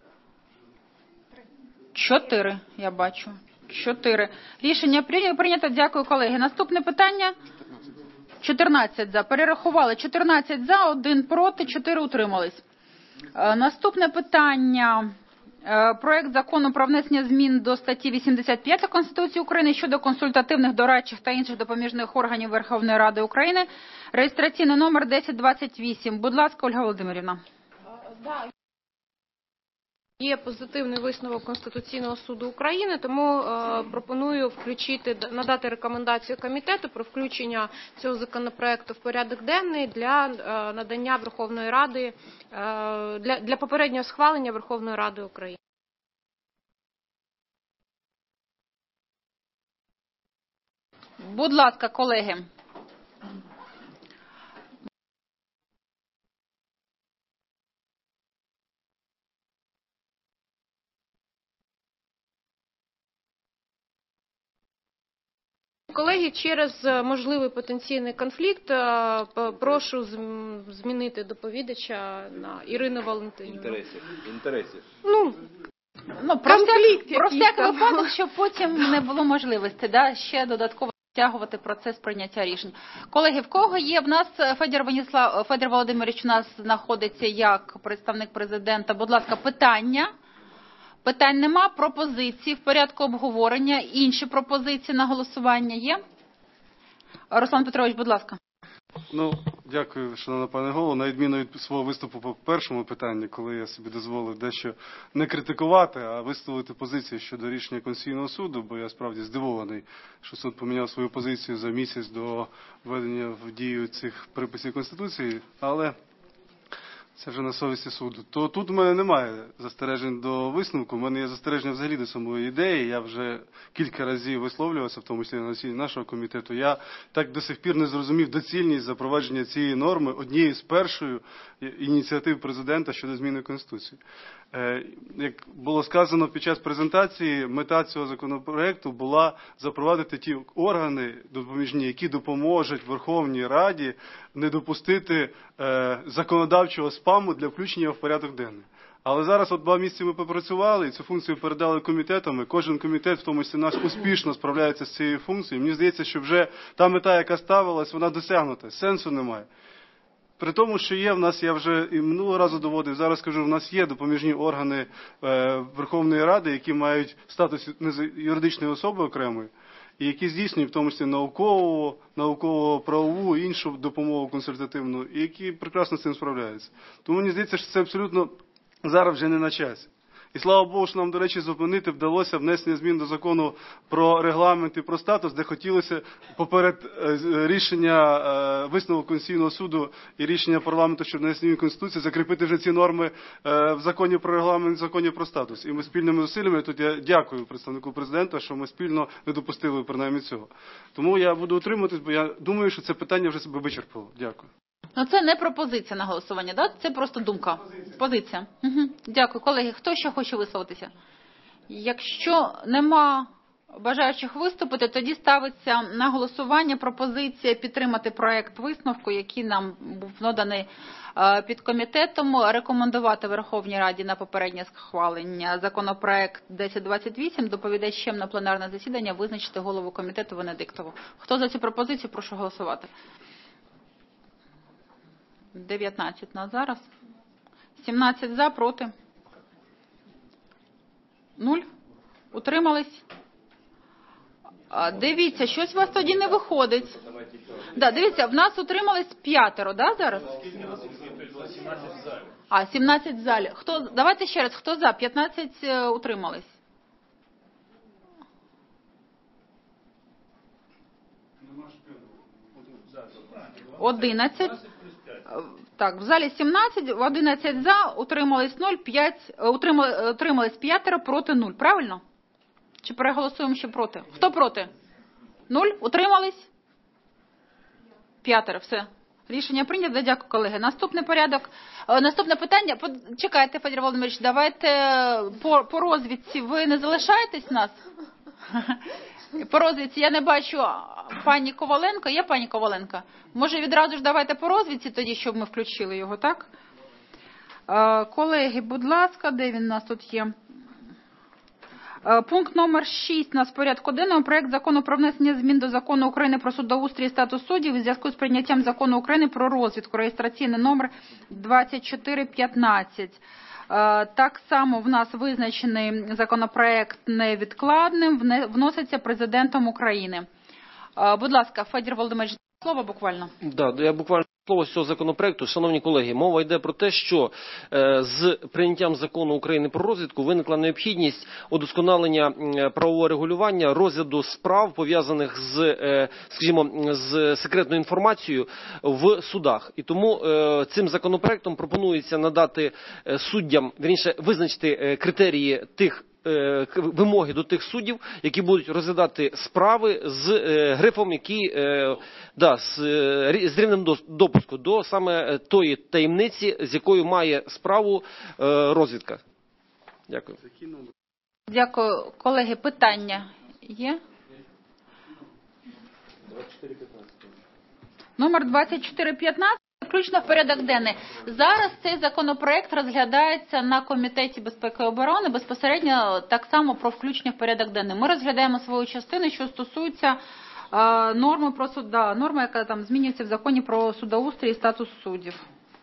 4, я бачу. 4. Рішення прийнято. Дякую, колеги. Наступне питання. 14 за. Перерахували. 14 за, 1 проти, 4 утримались. Наступне питання. Проект закону про внесення змін до статті 85 Конституції України щодо консультативних, дорадчих та інших допоміжних органів Верховної Ради України. Реєстраційний номер 1028. Будь ласка, Ольга Володимирівна. Є позитивний висновок Конституційного суду України, тому пропоную надати рекомендацію комітету про включення цього законопроекту в порядок денний для надання Верховної Ради, для попереднього схвалення Верховної Ради України. Будь ласка, колеги. Колеги, колеги, через можливий потенційний конфлікт прошу змінити доповідача на Ірину Валентинівну. Інтересів. Про всяк випадок, щоб потім не було можливості ще додатково стягувати процес прийняття рішень. Колеги, в кого є? В нас Федір Володимирович у нас знаходиться як представник президента. Будь ласка, питання. Питань нема, пропозиції в порядку обговорення. Інші пропозиції на голосування є? Руслан Петрович, будь ласка. Дякую, шановна пане голово. На відміну від свого виступу по першому питанню, коли я собі дозволив дещо не критикувати, а висловити позицію щодо рішення Конституційного суду, бо я справді здивований, що суд поміняв свою позицію за місяць до введення в дію цих приписів Конституції, але це вже на совісті суду. То тут у мене немає застережень до висновку, у мене є застереження взагалі до самої ідеї. Я вже кілька разів висловлювався, в тому числі на засіданні нашого комітету. Я так до сих пір не зрозумів доцільність запровадження цієї норми однієї з першої ініціатив президента щодо зміни Конституції. Як було сказано під час презентації, мета цього законопроекту була запровадити ті органи допоміжні, які допоможуть Верховній Раді не допустити законодавчого спаму для включення в порядок денний. Але зараз 2 місяці ми попрацювали і цю функцію передали комітетам, і кожен комітет, в тому числі наш, успішно справляється з цією функцією. Мені здається, що вже та мета, яка ставилась, вона досягнута, сенсу немає. При тому, що є в нас, я вже і минулого разу доводив, зараз кажу, в нас є допоміжні органи Верховної Ради, які мають статус юридичної особи окремої, і які здійснюють в тому числі науково-правову і іншу допомогу консультативну, і які прекрасно з цим справляються. Тому мені здається, що це абсолютно зараз вже не на часі. І слава Богу, що нам, до речі, зупинити вдалося внесення змін до закону про регламент і про статус, де хотілося поперед рішення висновку Конституційного суду і рішення парламенту щодо внесення змін Конституції закріпити вже ці норми в законі про регламент, в законі про статус. І ми спільними зусиллями, тут я дякую представнику президента, що ми спільно не допустили принаймні цього. Тому я буду утримуватись, бо я думаю, що це питання вже себе вичерпало. Дякую. Це не пропозиція на голосування, да? Це просто думка. Позиція. Угу. Дякую. Колеги, хто ще хоче висловитися? Якщо нема бажаючих виступити, тоді ставиться на голосування пропозиція підтримати проект висновку, який нам був наданий підкомітетом, рекомендувати Верховній Раді на попереднє схвалення законопроект 1028, доповідачем на пленарне засідання визначити голову комітету Венедиктову. Хто за цю пропозицію, прошу голосувати. 19 на зараз. 17 за, проти. 0. Утримались. Дивіться, щось у вас тоді не виходить. Дивіться, в нас утримались 5, да, зараз? 17 в залі. Давайте ще раз, хто за? 15 утримались. «11». Так, в залі 17, 11 за, утримались 0, 5, утримались 5, проти 0. Правильно? Чи переголосуємо ще проти? Хто проти? 0, утримались? 5, все. Рішення прийнято. Дякую, колеги. Наступний порядок. Наступне питання. Чекайте, Федір Володимирович, давайте по розвідці. Ви не залишаєтесь нас? По розвідці я не бачу пані Коваленко. Є пані Коваленко? Може відразу ж давайте по розвідці тоді, щоб ми включили його, так? Колеги, будь ласка, де він у нас тут є? Пункт номер 6 на порядку денному. Проект закону про внесення змін до Закону України про судоустрій і статус суддів у зв'язку з прийняттям Закону України про розвідку. Реєстраційний номер 2415. Так само в нас визначений законопроект невідкладним, вноситься президентом України. Будь ласка, Федір Володимирович, слово буквально. Я буквально слово з цього законопроекту. Шановні колеги, мова йде про те, що з прийняттям закону України про розвідку виникла необхідність удосконалення правового регулювання розгляду справ, пов'язаних з, скажімо, з секретною інформацією в судах. І тому цим законопроектом пропонується надати суддям, вірніше, визначити критерії тих вимоги до тих суддів, які будуть розглядати справи з грифом, який з рівнем допуску до саме тої таємниці, з якою має справу розвідка. Дякую. Дякую, колеги. Питання є? Номер 2415 включно в порядок денний. Зараз цей законопроект розглядається на Комітеті безпеки і оборони, безпосередньо так само про включення в порядок денний. Ми розглядаємо свою частину, що стосується норми про суда, норма, яка там змінюється в законі про судоустрій і статус суддів.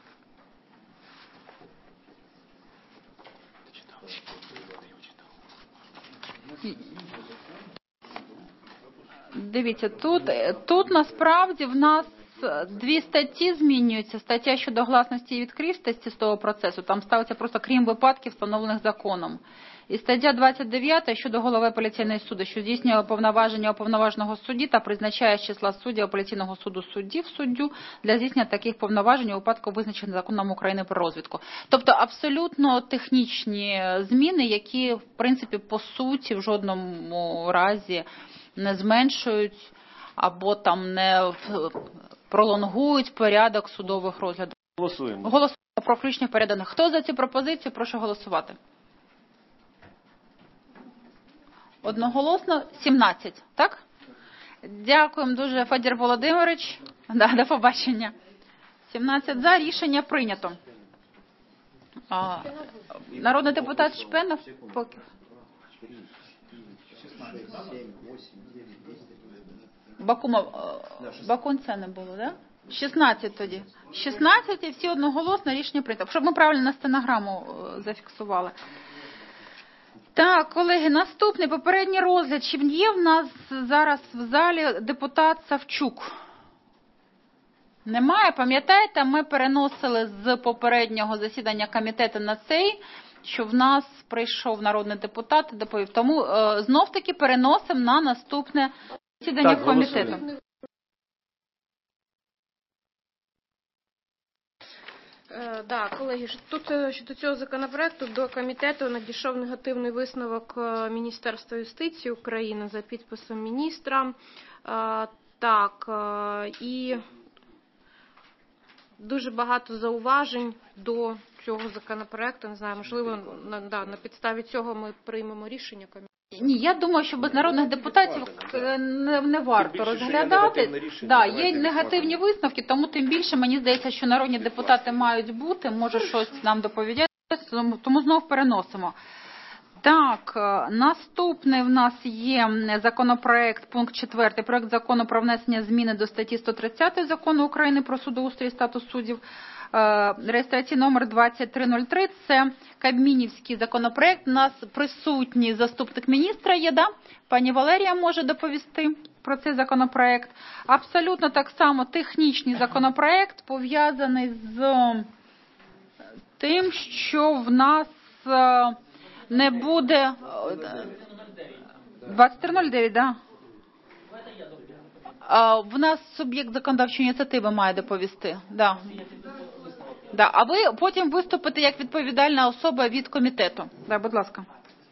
Дивіться, тут насправді в нас дві статті змінюються. Стаття щодо гласності і відкритості з того процесу, там ставиться просто крім випадків, встановлених законом. І стаття 29 щодо голови апеляційної суду, що здійснює повноваження уповноваженого судді та призначає з числа суддів апеляційного суду суддів суддю для здійснення таких повноважень у випадку визначених законом України про розвідку. Тобто абсолютно технічні зміни, які в принципі по суті в жодному разі не зменшують або там не пролонгують порядок судових розглядів. Голосуємо про включення в порядок. Хто за цю пропозицію? Прошу голосувати. Одноголосно 17, так? Дякуємо дуже, Федір Володимирович. До побачення. 17 за, рішення прийнято. Народний депутат Шпенов. Бакун це не було, так? 16 тоді. 16 і всі одноголосно рішення прийнято. Щоб ми правильно на стенограму зафіксували. Так, колеги, наступний попередній розгляд. Чи є в нас зараз в залі депутат Савчук? Немає, пам'ятаєте, ми переносили з попереднього засідання комітету на цей, що в нас прийшов народний депутат і доповів. Тому знов-таки переносимо на наступне засідання комітету. Так, колеги, тут щодо цього законопроекту до комітету надійшов негативний висновок Міністерства юстиції України за підписом міністра. Так, і дуже багато зауважень до цього законопроекту. Не знаю, можливо, на підставі цього ми приймемо рішення комітету. Ні, я думаю, що без народних депутатів не варто розглядати. Да, є негативні висновки, тому тим більше мені здається, що народні депутати мають бути, може щось нам доповідати, тому знов переносимо. Так, наступний в нас є законопроект, пункт 4, проект закону про внесення зміни до статті 130 Закону України про судоустрій і статус суддів. Реєстраційний номер 2303, це кабмінівський законопроект. У нас присутній заступник міністра є, да? Пані Валерія може доповісти про цей законопроект. Абсолютно так само технічний законопроект, пов'язаний з тим, що в нас не буде... 2309, да? В нас суб'єкт законодавчої ініціативи має доповісти. Да. Да. А ви потім виступите як відповідальна особа від комітету. Да, будь ласка.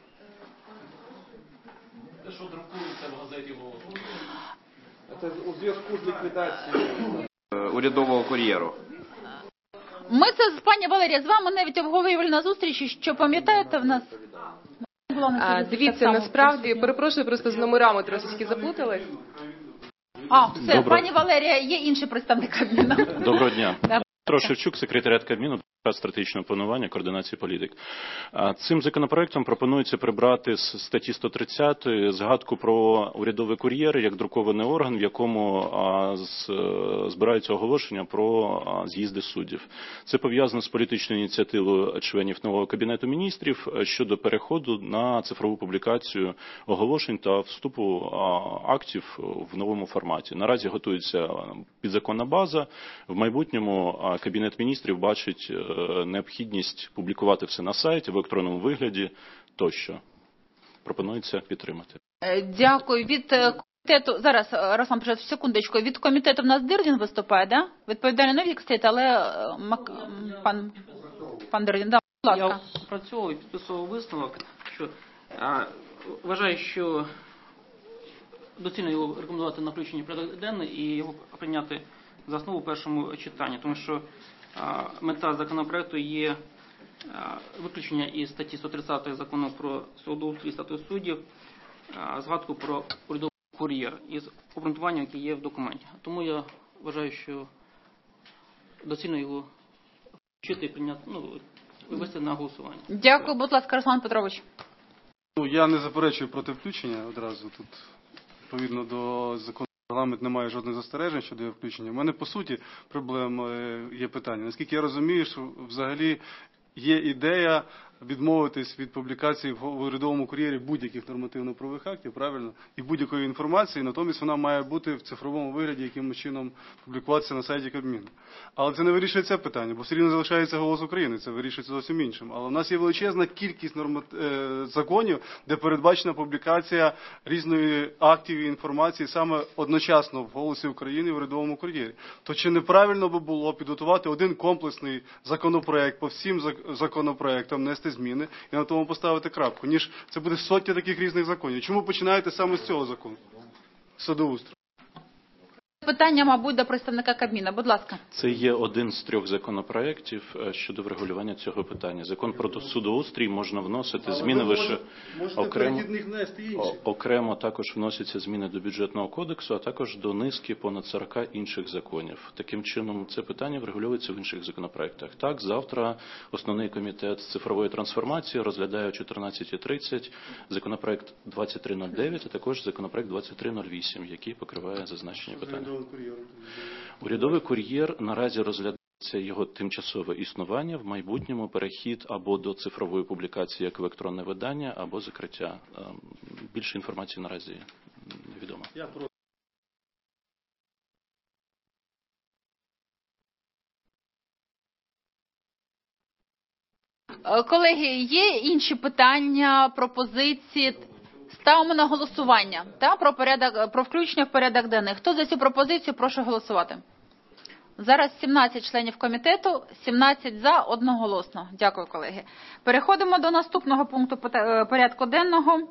Те, що друкується в газеті «Голос». Це у зв'язку з ліквідацією урядового кур'єру. Ми це, пані Валерія, з вами навіть обговорювали на зустрічі, що пам'ятаєте в нас? Дивіться, насправді, перепрошую, просто з номерами трошечки заплутались. Все, пані Валерія, є інший представник Кабміну. Доброго дня. Петро Шевчук, секретаріат Кабміну, стратегічного планування, координації політик. Цим законопроектом пропонується прибрати з статті 130 згадку про урядовий кур'єр як друкований орган, в якому збираються оголошення про з'їзди суддів. Це пов'язано з політичною ініціативою членів нового Кабінету міністрів щодо переходу на цифрову публікацію оголошень та вступу актів в новому форматі. Наразі готується підзаконна база. В майбутньому Кабінет міністрів бачить необхідність публікувати все на сайті в електронному вигляді тощо. Пропонується підтримати. Дякую. Від комітету, зараз, Руслан, секундочку, від комітету в нас Дирдін виступає, да? Відповідальний новік стоїть, але пан Дирдін, да, будь ласка. Я опрацьовував і підписував висновок, що вважаю, що доцільно його рекомендувати на включення в порядок денний і його прийняти за основу в першому читанні, тому що мета законопроекту є виключення із статті 130 Закону про судоустрій і статус суддів, згадку про урядовий кур'єр із обґрунтуванням, яке є в документі. Тому я вважаю, що доцільно його вчити і прийняти, вивести на голосування. Дякую, будь ласка, Руслан Петрович. Я не заперечую проти включення одразу. Тут, відповідно до закону, парламент не має жодних застережень щодо його включення. У мене, по суті, є питання. Наскільки я розумію, що взагалі є ідея відмовитись від публікації в урядовому кур'єрі будь-яких нормативно-правових актів, правильно, і будь-якої інформації, натомість вона має бути в цифровому вигляді, якимось чином публікуватися на сайті Кабміну. Але це не вирішує це питання, бо все рівно залишається «Голос України», це вирішується зовсім іншим. Але в нас є величезна кількість законів, де передбачена публікація різної актів і інформації саме одночасно в «Голосі України» і в урядовому кур'єрі. То чи неправильно би було підготувати один комплексний законопроект по всім законопроектам, нести зміни і на тому поставити крапку, ніж це буде сотні таких різних законів. Чому починаєте саме з цього закону? Судоустрою. Питання, мабуть, до представника Кабміну. Будь ласка. Це є один з 3 законопроєктів щодо врегулювання цього питання. Закон про судоустрій можна вносити зміни лише окремо також вносяться зміни до бюджетного кодексу, а також до низки понад 40 інших законів. Таким чином, це питання врегулюється в інших законопроєктах. Так, завтра основний комітет з цифрової трансформації розглядає о 14:30 законопроєкт 2309, а також законопроєкт 2308, який покриває зазначені питання. Урядовий кур'єр наразі розглядається його тимчасове існування, в майбутньому перехід або до цифрової публікації як електронне видання, або закриття. Більше інформації наразі невідомо. Колеги, є інші питання, пропозиції? Ставимо на голосування про включення в порядок денний. Хто за цю пропозицію, прошу голосувати. Зараз 17 членів комітету, 17 за, одноголосно. Дякую, колеги. Переходимо до наступного пункту порядку денного.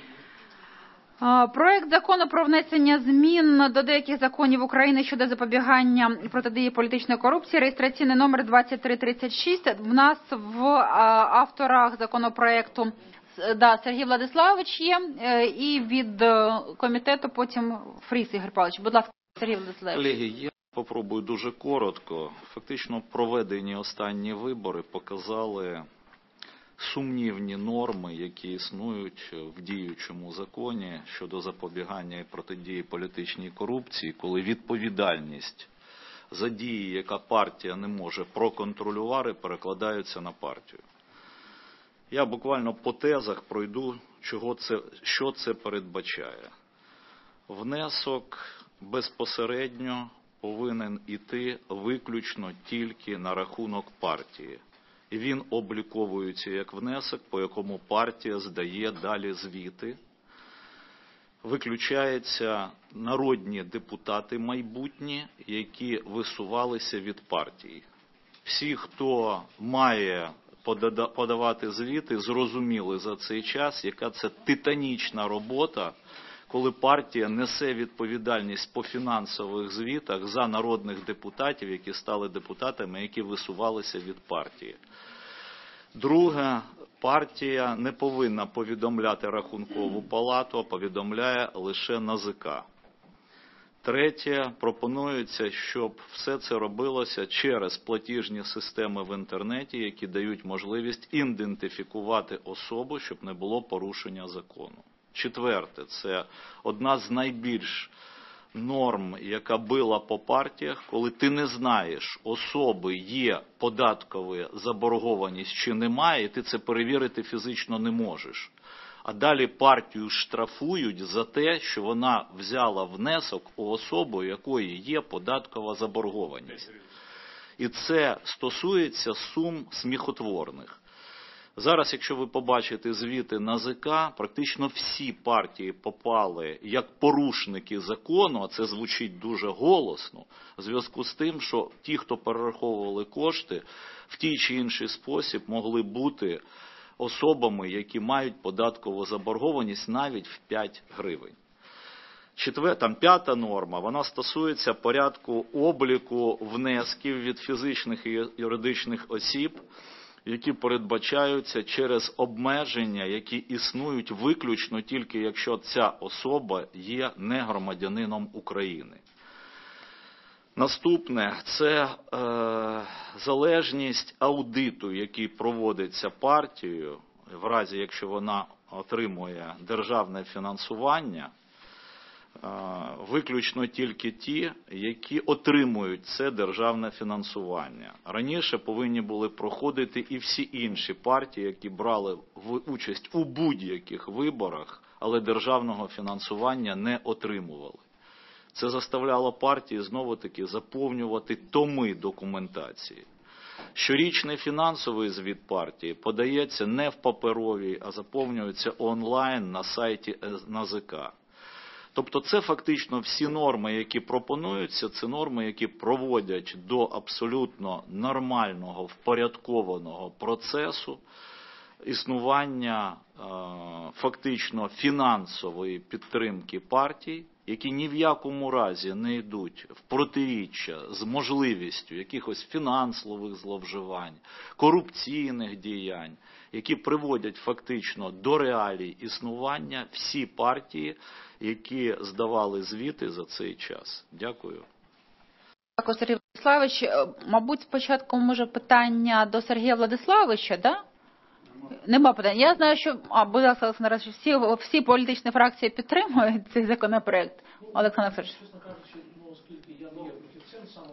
Проект закону про внесення змін до деяких законів України щодо запобігання і протидії політичної корупції, реєстраційний номер 2336. В нас в авторах законопроекту Сергій Владиславович є, і від комітету потім Фріс Ігор Павлович. Будь ласка, Сергій Владиславович. Колеги, я попробую дуже коротко. Фактично, проведені останні вибори показали сумнівні норми, які існують в діючому законі щодо запобігання і протидії політичній корупції, коли відповідальність за дії, яка партія не може проконтролювати, перекладаються на партію. Я буквально по тезах пройду, що це передбачає. Внесок безпосередньо повинен іти виключно тільки на рахунок партії. І він обліковується як внесок, по якому партія здає далі звіти. Виключаються народні депутати майбутні, які висувалися від партії. Всі, хто має подавати звіти, зрозуміли за цей час, яка це титанічна робота, коли партія несе відповідальність по фінансових звітах за народних депутатів, які стали депутатами, які висувалися від партії. Друге, партія не повинна повідомляти Рахункову палату, а повідомляє лише НАЗК. Третє, пропонується, щоб все це робилося через платіжні системи в інтернеті, які дають можливість ідентифікувати особу, щоб не було порушення закону. Четверте, це одна з найбільш норм, яка била по партіях, коли ти не знаєш, особи є податкова заборгованість чи немає, і ти це перевірити фізично не можеш. А далі партію штрафують за те, що вона взяла внесок у особу, якої є податкова заборгованість. І це стосується сум сміхотворних. Зараз, якщо ви побачите звіти НАЗК, практично всі партії попали як порушники закону, а це звучить дуже голосно, в зв'язку з тим, що ті, хто перераховували кошти, в тій чи інший спосіб могли бути особами, які мають податкову заборгованість навіть в 5 гривень. П'ята норма, вона стосується порядку обліку внесків від фізичних і юридичних осіб, які передбачаються через обмеження, які існують виключно тільки якщо ця особа є не громадянином України. Наступне – це залежність аудиту, який проводиться партією, в разі якщо вона отримує державне фінансування, виключно тільки ті, які отримують це державне фінансування. Раніше повинні були проходити і всі інші партії, які брали участь у будь-яких виборах, але державного фінансування не отримували. Це заставляло партії знову-таки заповнювати томи документації. Щорічний фінансовий звіт партії подається не в паперовій, а заповнюється онлайн на сайті НАЗК. Тобто це фактично всі норми, які пропонуються, це норми, які проводять до абсолютно нормального, впорядкованого процесу існування фактично фінансової підтримки партій, які ні в якому разі не йдуть в протиріччя з можливістю якихось фінансових зловживань, корупційних діянь, які приводять фактично до реалій існування всі партії, які здавали звіти за цей час. Дякую. Дякую, Сергій Владиславович. Мабуть, спочатку, може, питання до Сергія Владиславовича, да? Нема питань. Я знаю, що, будь ласка, Олександр, всі політичні фракції підтримують цей законопроект. Олександр Олександрович. Чесно кажучи, оскільки я не є фахівцем саме.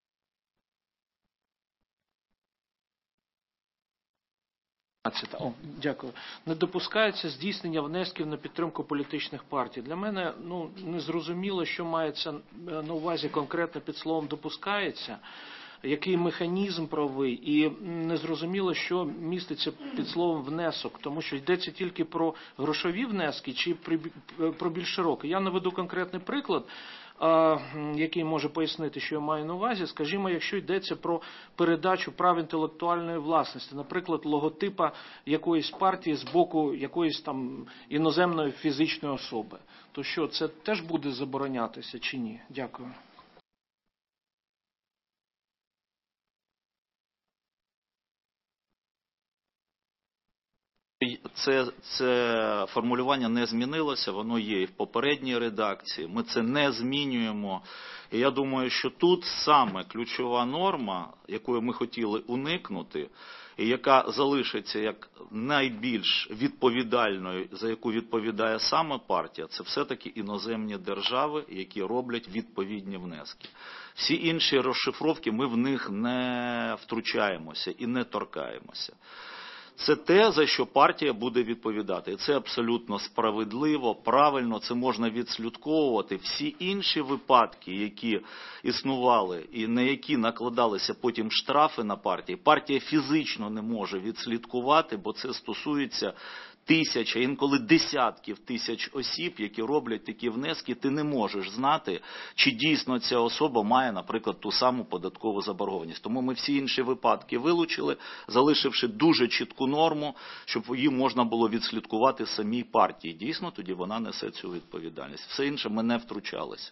Дякую. Не допускається здійснення внесків на підтримку політичних партій. Для мене не зрозуміло, що мається на увазі конкретно під словом «допускається», який механізм правовий, і незрозуміло, що міститься під словом «внесок», тому що йдеться тільки про грошові внески чи про більш широкий. Я наведу конкретний приклад, який може пояснити, що я маю на увазі. Скажімо, якщо йдеться про передачу прав інтелектуальної власності, наприклад, логотипа якоїсь партії з боку якоїсь там іноземної фізичної особи, то що, це теж буде заборонятися чи ні? Дякую. Це формулювання не змінилося, воно є і в попередній редакції. Ми це не змінюємо. І я думаю, що тут саме ключова норма, якої ми хотіли уникнути, і яка залишиться як найбільш відповідальною, за яку відповідає саме партія, це все-таки іноземні держави, які роблять відповідні внески. Всі інші розшифровки, ми в них не втручаємося і не торкаємося. Це те, за що партія буде відповідати. І це абсолютно справедливо, правильно, це можна відслідковувати. Всі інші випадки, які існували і на які накладалися потім штрафи на партії, партія фізично не може відслідкувати, бо це стосується тисяч, а інколи десятків тисяч осіб, які роблять такі внески. Ти не можеш знати, чи дійсно ця особа має, наприклад, ту саму податкову заборгованість. Тому ми всі інші випадки вилучили, залишивши дуже чітку норму, щоб її можна було відслідкувати самій партії. Дійсно, тоді вона несе цю відповідальність. Все інше ми не втручалися.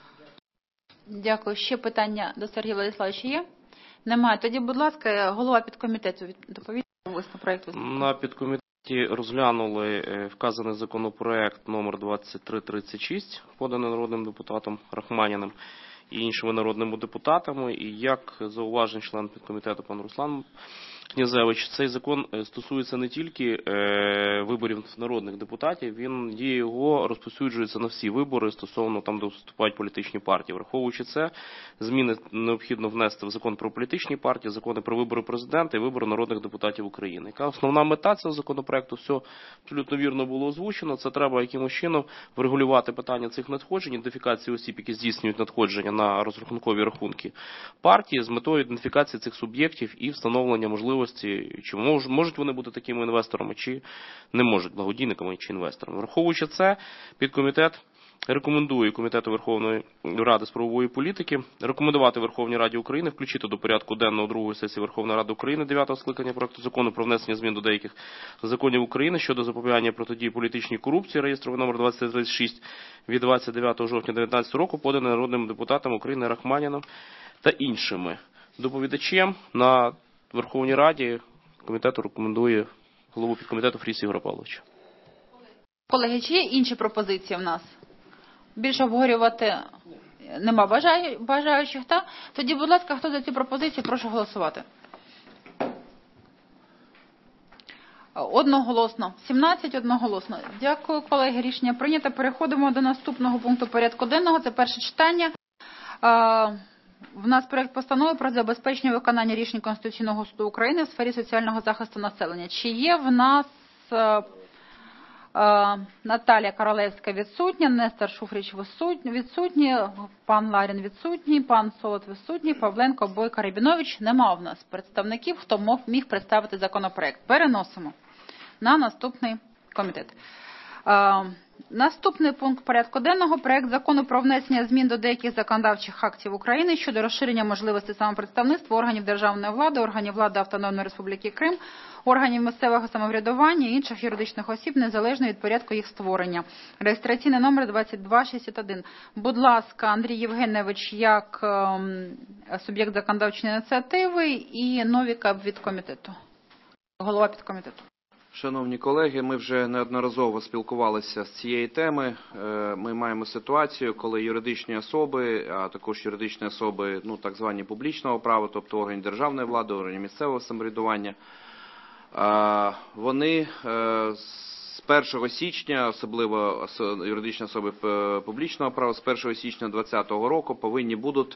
Дякую. Ще питання до Сергія Владиславовича є? Немає. Тоді, будь ласка, голова підкомітету доповідає проєкту. На підкомітеті розглянули вказаний законопроект номер 2336, поданий народним депутатом Рахманіним і іншими народними депутатами. І як зауважив член підкомітету пан Руслан Князевич, цей закон стосується не тільки виборів народних депутатів, він діє його розповсюджується на всі вибори стосовно там, де вступають політичні партії. Враховуючи це, зміни необхідно внести в закон про політичні партії, закони про вибори президента і вибори народних депутатів України. Яка основна мета цього законопроекту? Все абсолютно вірно було озвучено. Це треба якимось чином врегулювати питання цих надходжень, ідентифікації осіб, які здійснюють надходження на розрахункові рахунки партії з метою ідентифікації цих суб'єктів і встановлення можливості, чи можуть вони бути такими інвесторами, чи не можуть, благодійниками чи інвесторами. Враховуючи це, підкомітет рекомендує Комітету Верховної Ради з правової політики рекомендувати Верховній Раді України включити до порядку денного другої сесії Верховної Ради України 9-го скликання проекту закону про внесення змін до деяких законів України щодо запобігання протидії політичній корупції, реєстровий номер 2336 від 29 жовтня 2019 року, поданий народним депутатом України Рахманіном та іншими. Доповідачем на Верховній Раді комітету рекомендує голову підкомітету Фріса Ігоря Павловича. Колеги, чи є інші пропозиції в нас? Більше обговорювати нема бажаючих, так? Тоді, будь ласка, хто за цю пропозицію, прошу голосувати. Одноголосно. 17 одноголосно. Дякую, колеги. Рішення прийнято. Переходимо до наступного пункту порядку денного. Це перше читання. В нас проект постанови про забезпечення виконання рішень Конституційного суду України в сфері соціального захисту населення. Чи є в нас Наталія Королевська відсутня, Нестор Шуфрич відсутній, пан Ларін відсутній, пан Солод відсутній, Павленко, Бойко, Рябінович. Нема в нас представників, хто міг представити законопроект. Переносимо на наступний комітет. Наступний пункт порядку денного – проект закону про внесення змін до деяких законодавчих актів України щодо розширення можливостей самопредставництва органів державної влади, органів влади Автономної Республіки Крим, органів місцевого самоврядування і інших юридичних осіб, незалежно від порядку їх створення. Реєстраційний номер 2261. Будь ласка, Андрій Євгенович як суб'єкт законодавчої ініціативи і Новіка від комітету. Голова підкомітету. Шановні колеги, ми вже неодноразово спілкувалися з цієї теми. Ми маємо ситуацію, коли юридичні особи, а також юридичні особи, так звані публічного права, тобто органи державної влади, органи місцевого самоврядування, вони з 1 січня, особливо юридичні особи публічного права, з 1 січня 2020 року повинні будуть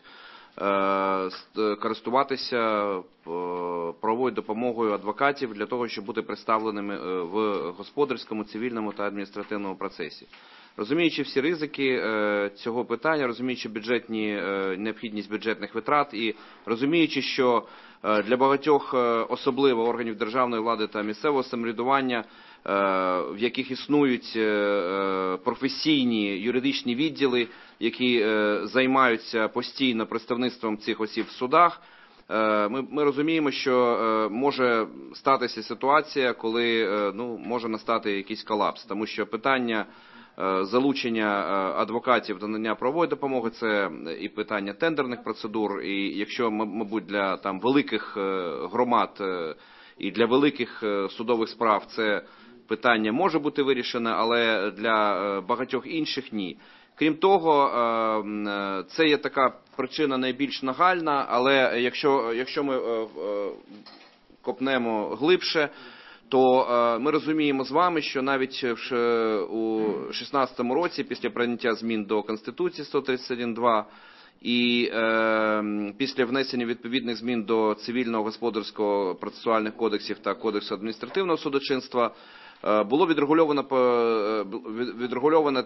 користуватися правовою допомогою адвокатів для того, щоб бути представленими в господарському, цивільному та адміністративному процесі. Розуміючи всі ризики цього питання, розуміючи необхідність бюджетних витрат і розуміючи, що для багатьох, особливо органів державної влади та місцевого самоврядування, в яких існують професійні юридичні відділи, які займаються постійно представництвом цих осіб в судах, ми розуміємо, що може статися ситуація, коли може настати якийсь колапс, тому що питання залучення адвокатів до надання правової допомоги – це і питання тендерних процедур, і якщо, мабуть, для великих громад і для великих судових справ це питання може бути вирішене, але для багатьох інших – ні. Крім того, це є така причина найбільш нагальна, але якщо ми копнемо глибше, то ми розуміємо з вами, що навіть у 2016 році, після прийняття змін до Конституції 131.2 і після внесення відповідних змін до Цивільного, Господарського, процесуальних кодексів та Кодексу адміністративного судочинства, було відрегульована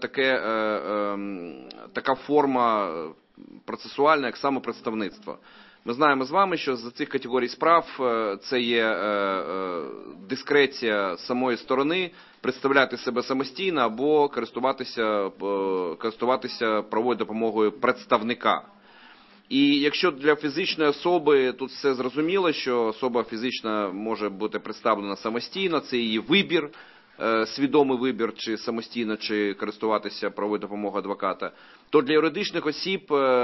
така форма процесуальна, як самопредставництво. Ми знаємо з вами, що з цих категорій справ це є дискреція самої сторони, представляти себе самостійно або користуватися правовою допомогою представника. І якщо для фізичної особи тут все зрозуміло, що особа фізична може бути представлена самостійно, це її вибір, свідомий вибір, чи самостійно, чи користуватися правовою допомогою адвоката, то для юридичних осіб,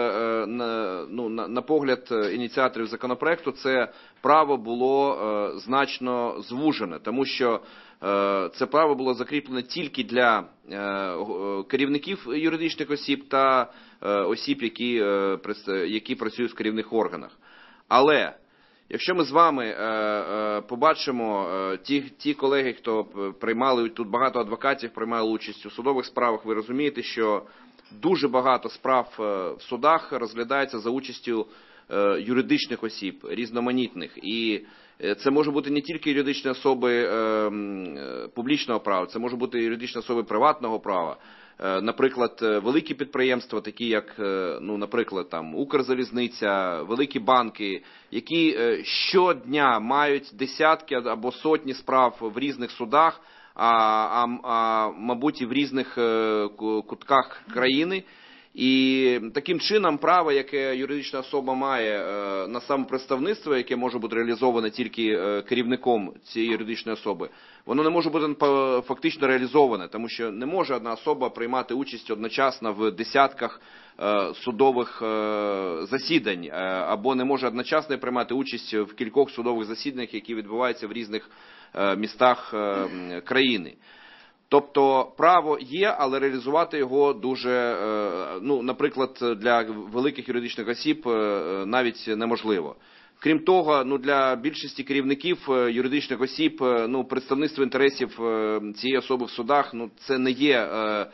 на погляд ініціаторів законопроекту, це право було значно звужене, тому що це право було закріплене тільки для керівників юридичних осіб та осіб, які працюють в керівних органах. Але якщо ми з вами побачимо ті колеги, хто приймали, тут багато адвокатів приймали участь у судових справах, ви розумієте, що дуже багато справ в судах розглядається за участю юридичних осіб, різноманітних. І це може бути не тільки юридичні особи публічного права, це може бути юридичні особи приватного права. Наприклад, великі підприємства, такі як, наприклад, Укрзалізниця, великі банки, які щодня мають десятки або сотні справ в різних судах, мабуть, і в різних кутках країни. І таким чином право, яке юридична особа має на самопредставництво, яке може бути реалізоване тільки керівником цієї юридичної особи, воно не може бути фактично реалізоване, тому що не може одна особа приймати участь одночасно в десятках судових засідань, або не може одночасно приймати участь в кількох судових засіданнях, які відбуваються в різних містах країни. Тобто право є, але реалізувати його дуже, наприклад, для великих юридичних осіб навіть неможливо. Крім того, для більшості керівників юридичних осіб представництво інтересів цієї особи в судах це не є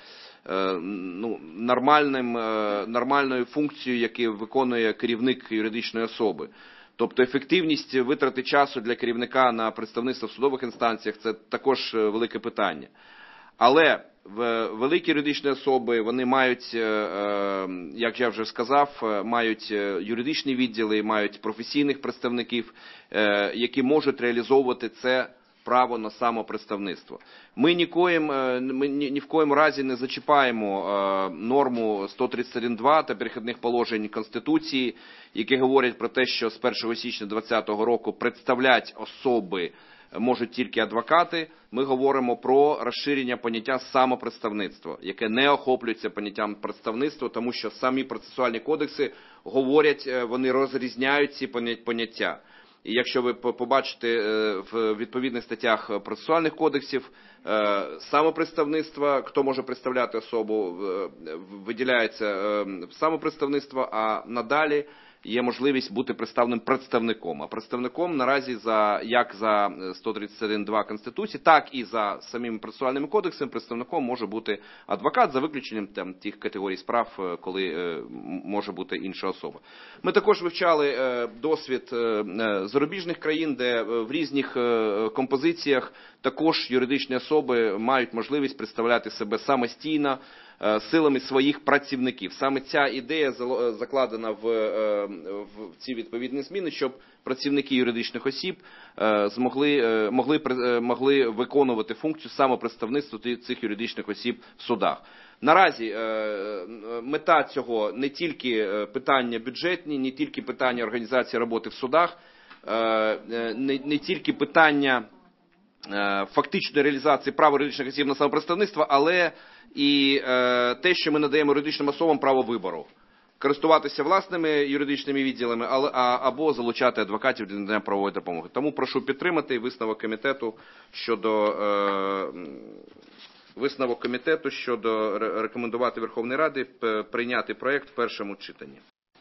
нормальною функцією, яку виконує керівник юридичної особи. Тобто ефективність витрати часу для керівника на представництво в судових інстанціях – це також велике питання. Але великі юридичні особи, вони мають, як я вже сказав, мають юридичні відділи, мають професійних представників, які можуть реалізовувати це право на самопредставництво. Ми ні в коєму разі не зачіпаємо норму 131.2 та перехідних положень Конституції, які говорять про те, що з 1 січня 2020 року представляти особи можуть тільки адвокати. Ми говоримо про розширення поняття самопредставництва, яке не охоплюється поняттям представництва, тому що самі процесуальні кодекси говорять, вони розрізняють ці поняття. І якщо ви побачите в відповідних статтях процесуальних кодексів, самопредставництво, хто може представляти особу, виділяється самопредставництво, а надалі є можливість бути представленим представником. А представником наразі як за 131.2 Конституції, так і за самими процесуальними кодексами представником може бути адвокат, за виключенням тих категорій справ, коли може бути інша особа. Ми також вивчали досвід зарубіжних країн, де в різних композиціях також юридичні особи мають можливість представляти себе самостійно, силами своїх працівників. Саме ця ідея закладена в ці відповідні зміни, щоб працівники юридичних осіб могли виконувати функцію самопредставництва цих юридичних осіб в судах. Наразі мета цього не тільки питання бюджетні, не тільки питання організації роботи в судах, не тільки питання фактичної реалізації права юридичних осіб на самопредставництво, але і те, що ми надаємо юридичним особам право вибору. Користуватися власними юридичними відділами або залучати адвокатів для надання правової допомоги. Тому прошу підтримати висновок комітету щодо рекомендувати Верховній Раді прийняти проєкт в першому читанні.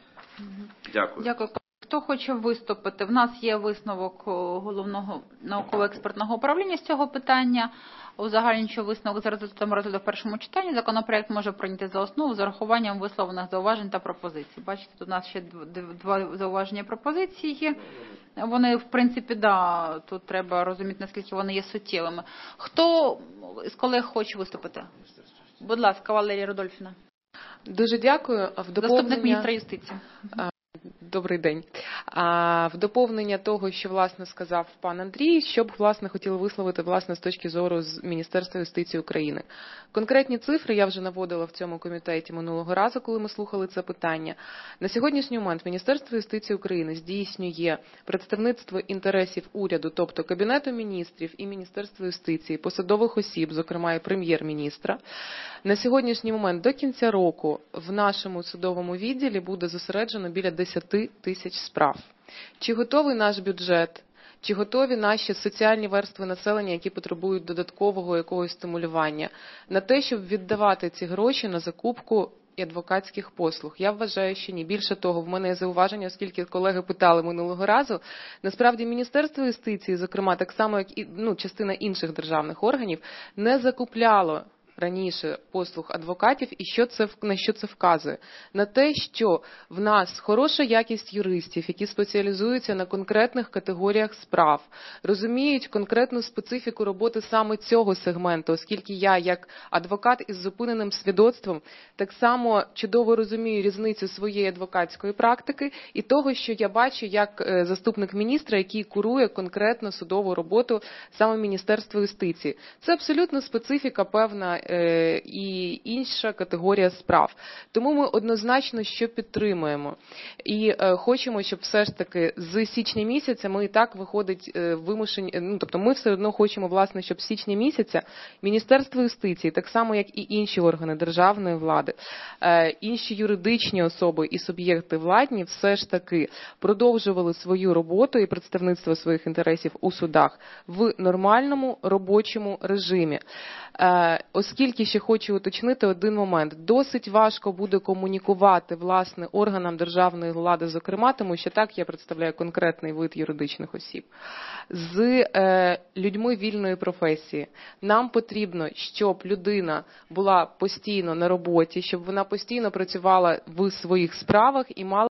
Дякую. Дякую. Хто хоче виступити? В нас є висновок Головного науково-експертного управління з цього питання. Узагальнюючи висновок за результатом розгляду в першому читанні, законопроект може прийняти за основу з урахуванням висловлених зауважень та пропозицій. Бачите, тут у нас ще два зауваження пропозиції. Вони, в принципі, тут треба розуміти, наскільки вони є суттєвими. Хто з колег хоче виступити? Будь ласка, Валерія Рудольфівна. Дуже дякую. Заступник міністра юстиції. Добрий день. В доповнення того, що, власне, сказав пан Андрій, що б, власне, хотіли висловити, власне, з точки зору з Міністерства юстиції України. Конкретні цифри я вже наводила в цьому комітеті минулого разу, коли ми слухали це питання. На сьогоднішній момент Міністерство юстиції України здійснює представництво інтересів уряду, тобто Кабінету міністрів і Міністерства юстиції, посадових осіб, зокрема і прем'єр-міністра. На сьогоднішній момент до кінця року в нашому судовому відділі буде зосереджено біля 10 тисяч справ. Чи готовий наш бюджет, чи готові наші соціальні верстви населення, які потребують додаткового якогось стимулювання, на те, щоб віддавати ці гроші на закупку і адвокатських послуг? Я вважаю, що ні. Більше того, в мене є зауваження, оскільки колеги питали минулого разу, насправді Міністерство юстиції, зокрема, так само, як і частина інших державних органів, не закупляло раніше послуг адвокатів, і на що це вказує? На те, що в нас хороша якість юристів, які спеціалізуються на конкретних категоріях справ, розуміють конкретну специфіку роботи саме цього сегменту, оскільки я, як адвокат із зупиненим свідоцтвом, так само чудово розумію різницю своєї адвокатської практики і того, що я бачу як заступник міністра, який курує конкретно судову роботу саме Міністерства юстиції. Це абсолютно специфіка певна і інша категорія справ. Тому ми однозначно що підтримуємо. І хочемо, щоб все ж таки з січня місяця ми і так виходить вимушені, тобто ми все одно хочемо, власне, щоб з січня місяця Міністерство юстиції, так само як і інші органи державної влади, інші юридичні особи і суб'єкти владні все ж таки продовжували свою роботу і представництво своїх інтересів у судах в нормальному робочому режимі. Оскільки ще хочу уточнити один момент. Досить важко буде комунікувати, власне, органам державної влади, зокрема, тому що так я представляю конкретний вид юридичних осіб, з людьми вільної професії. Нам потрібно, щоб людина була постійно на роботі, щоб вона постійно працювала в своїх справах і мала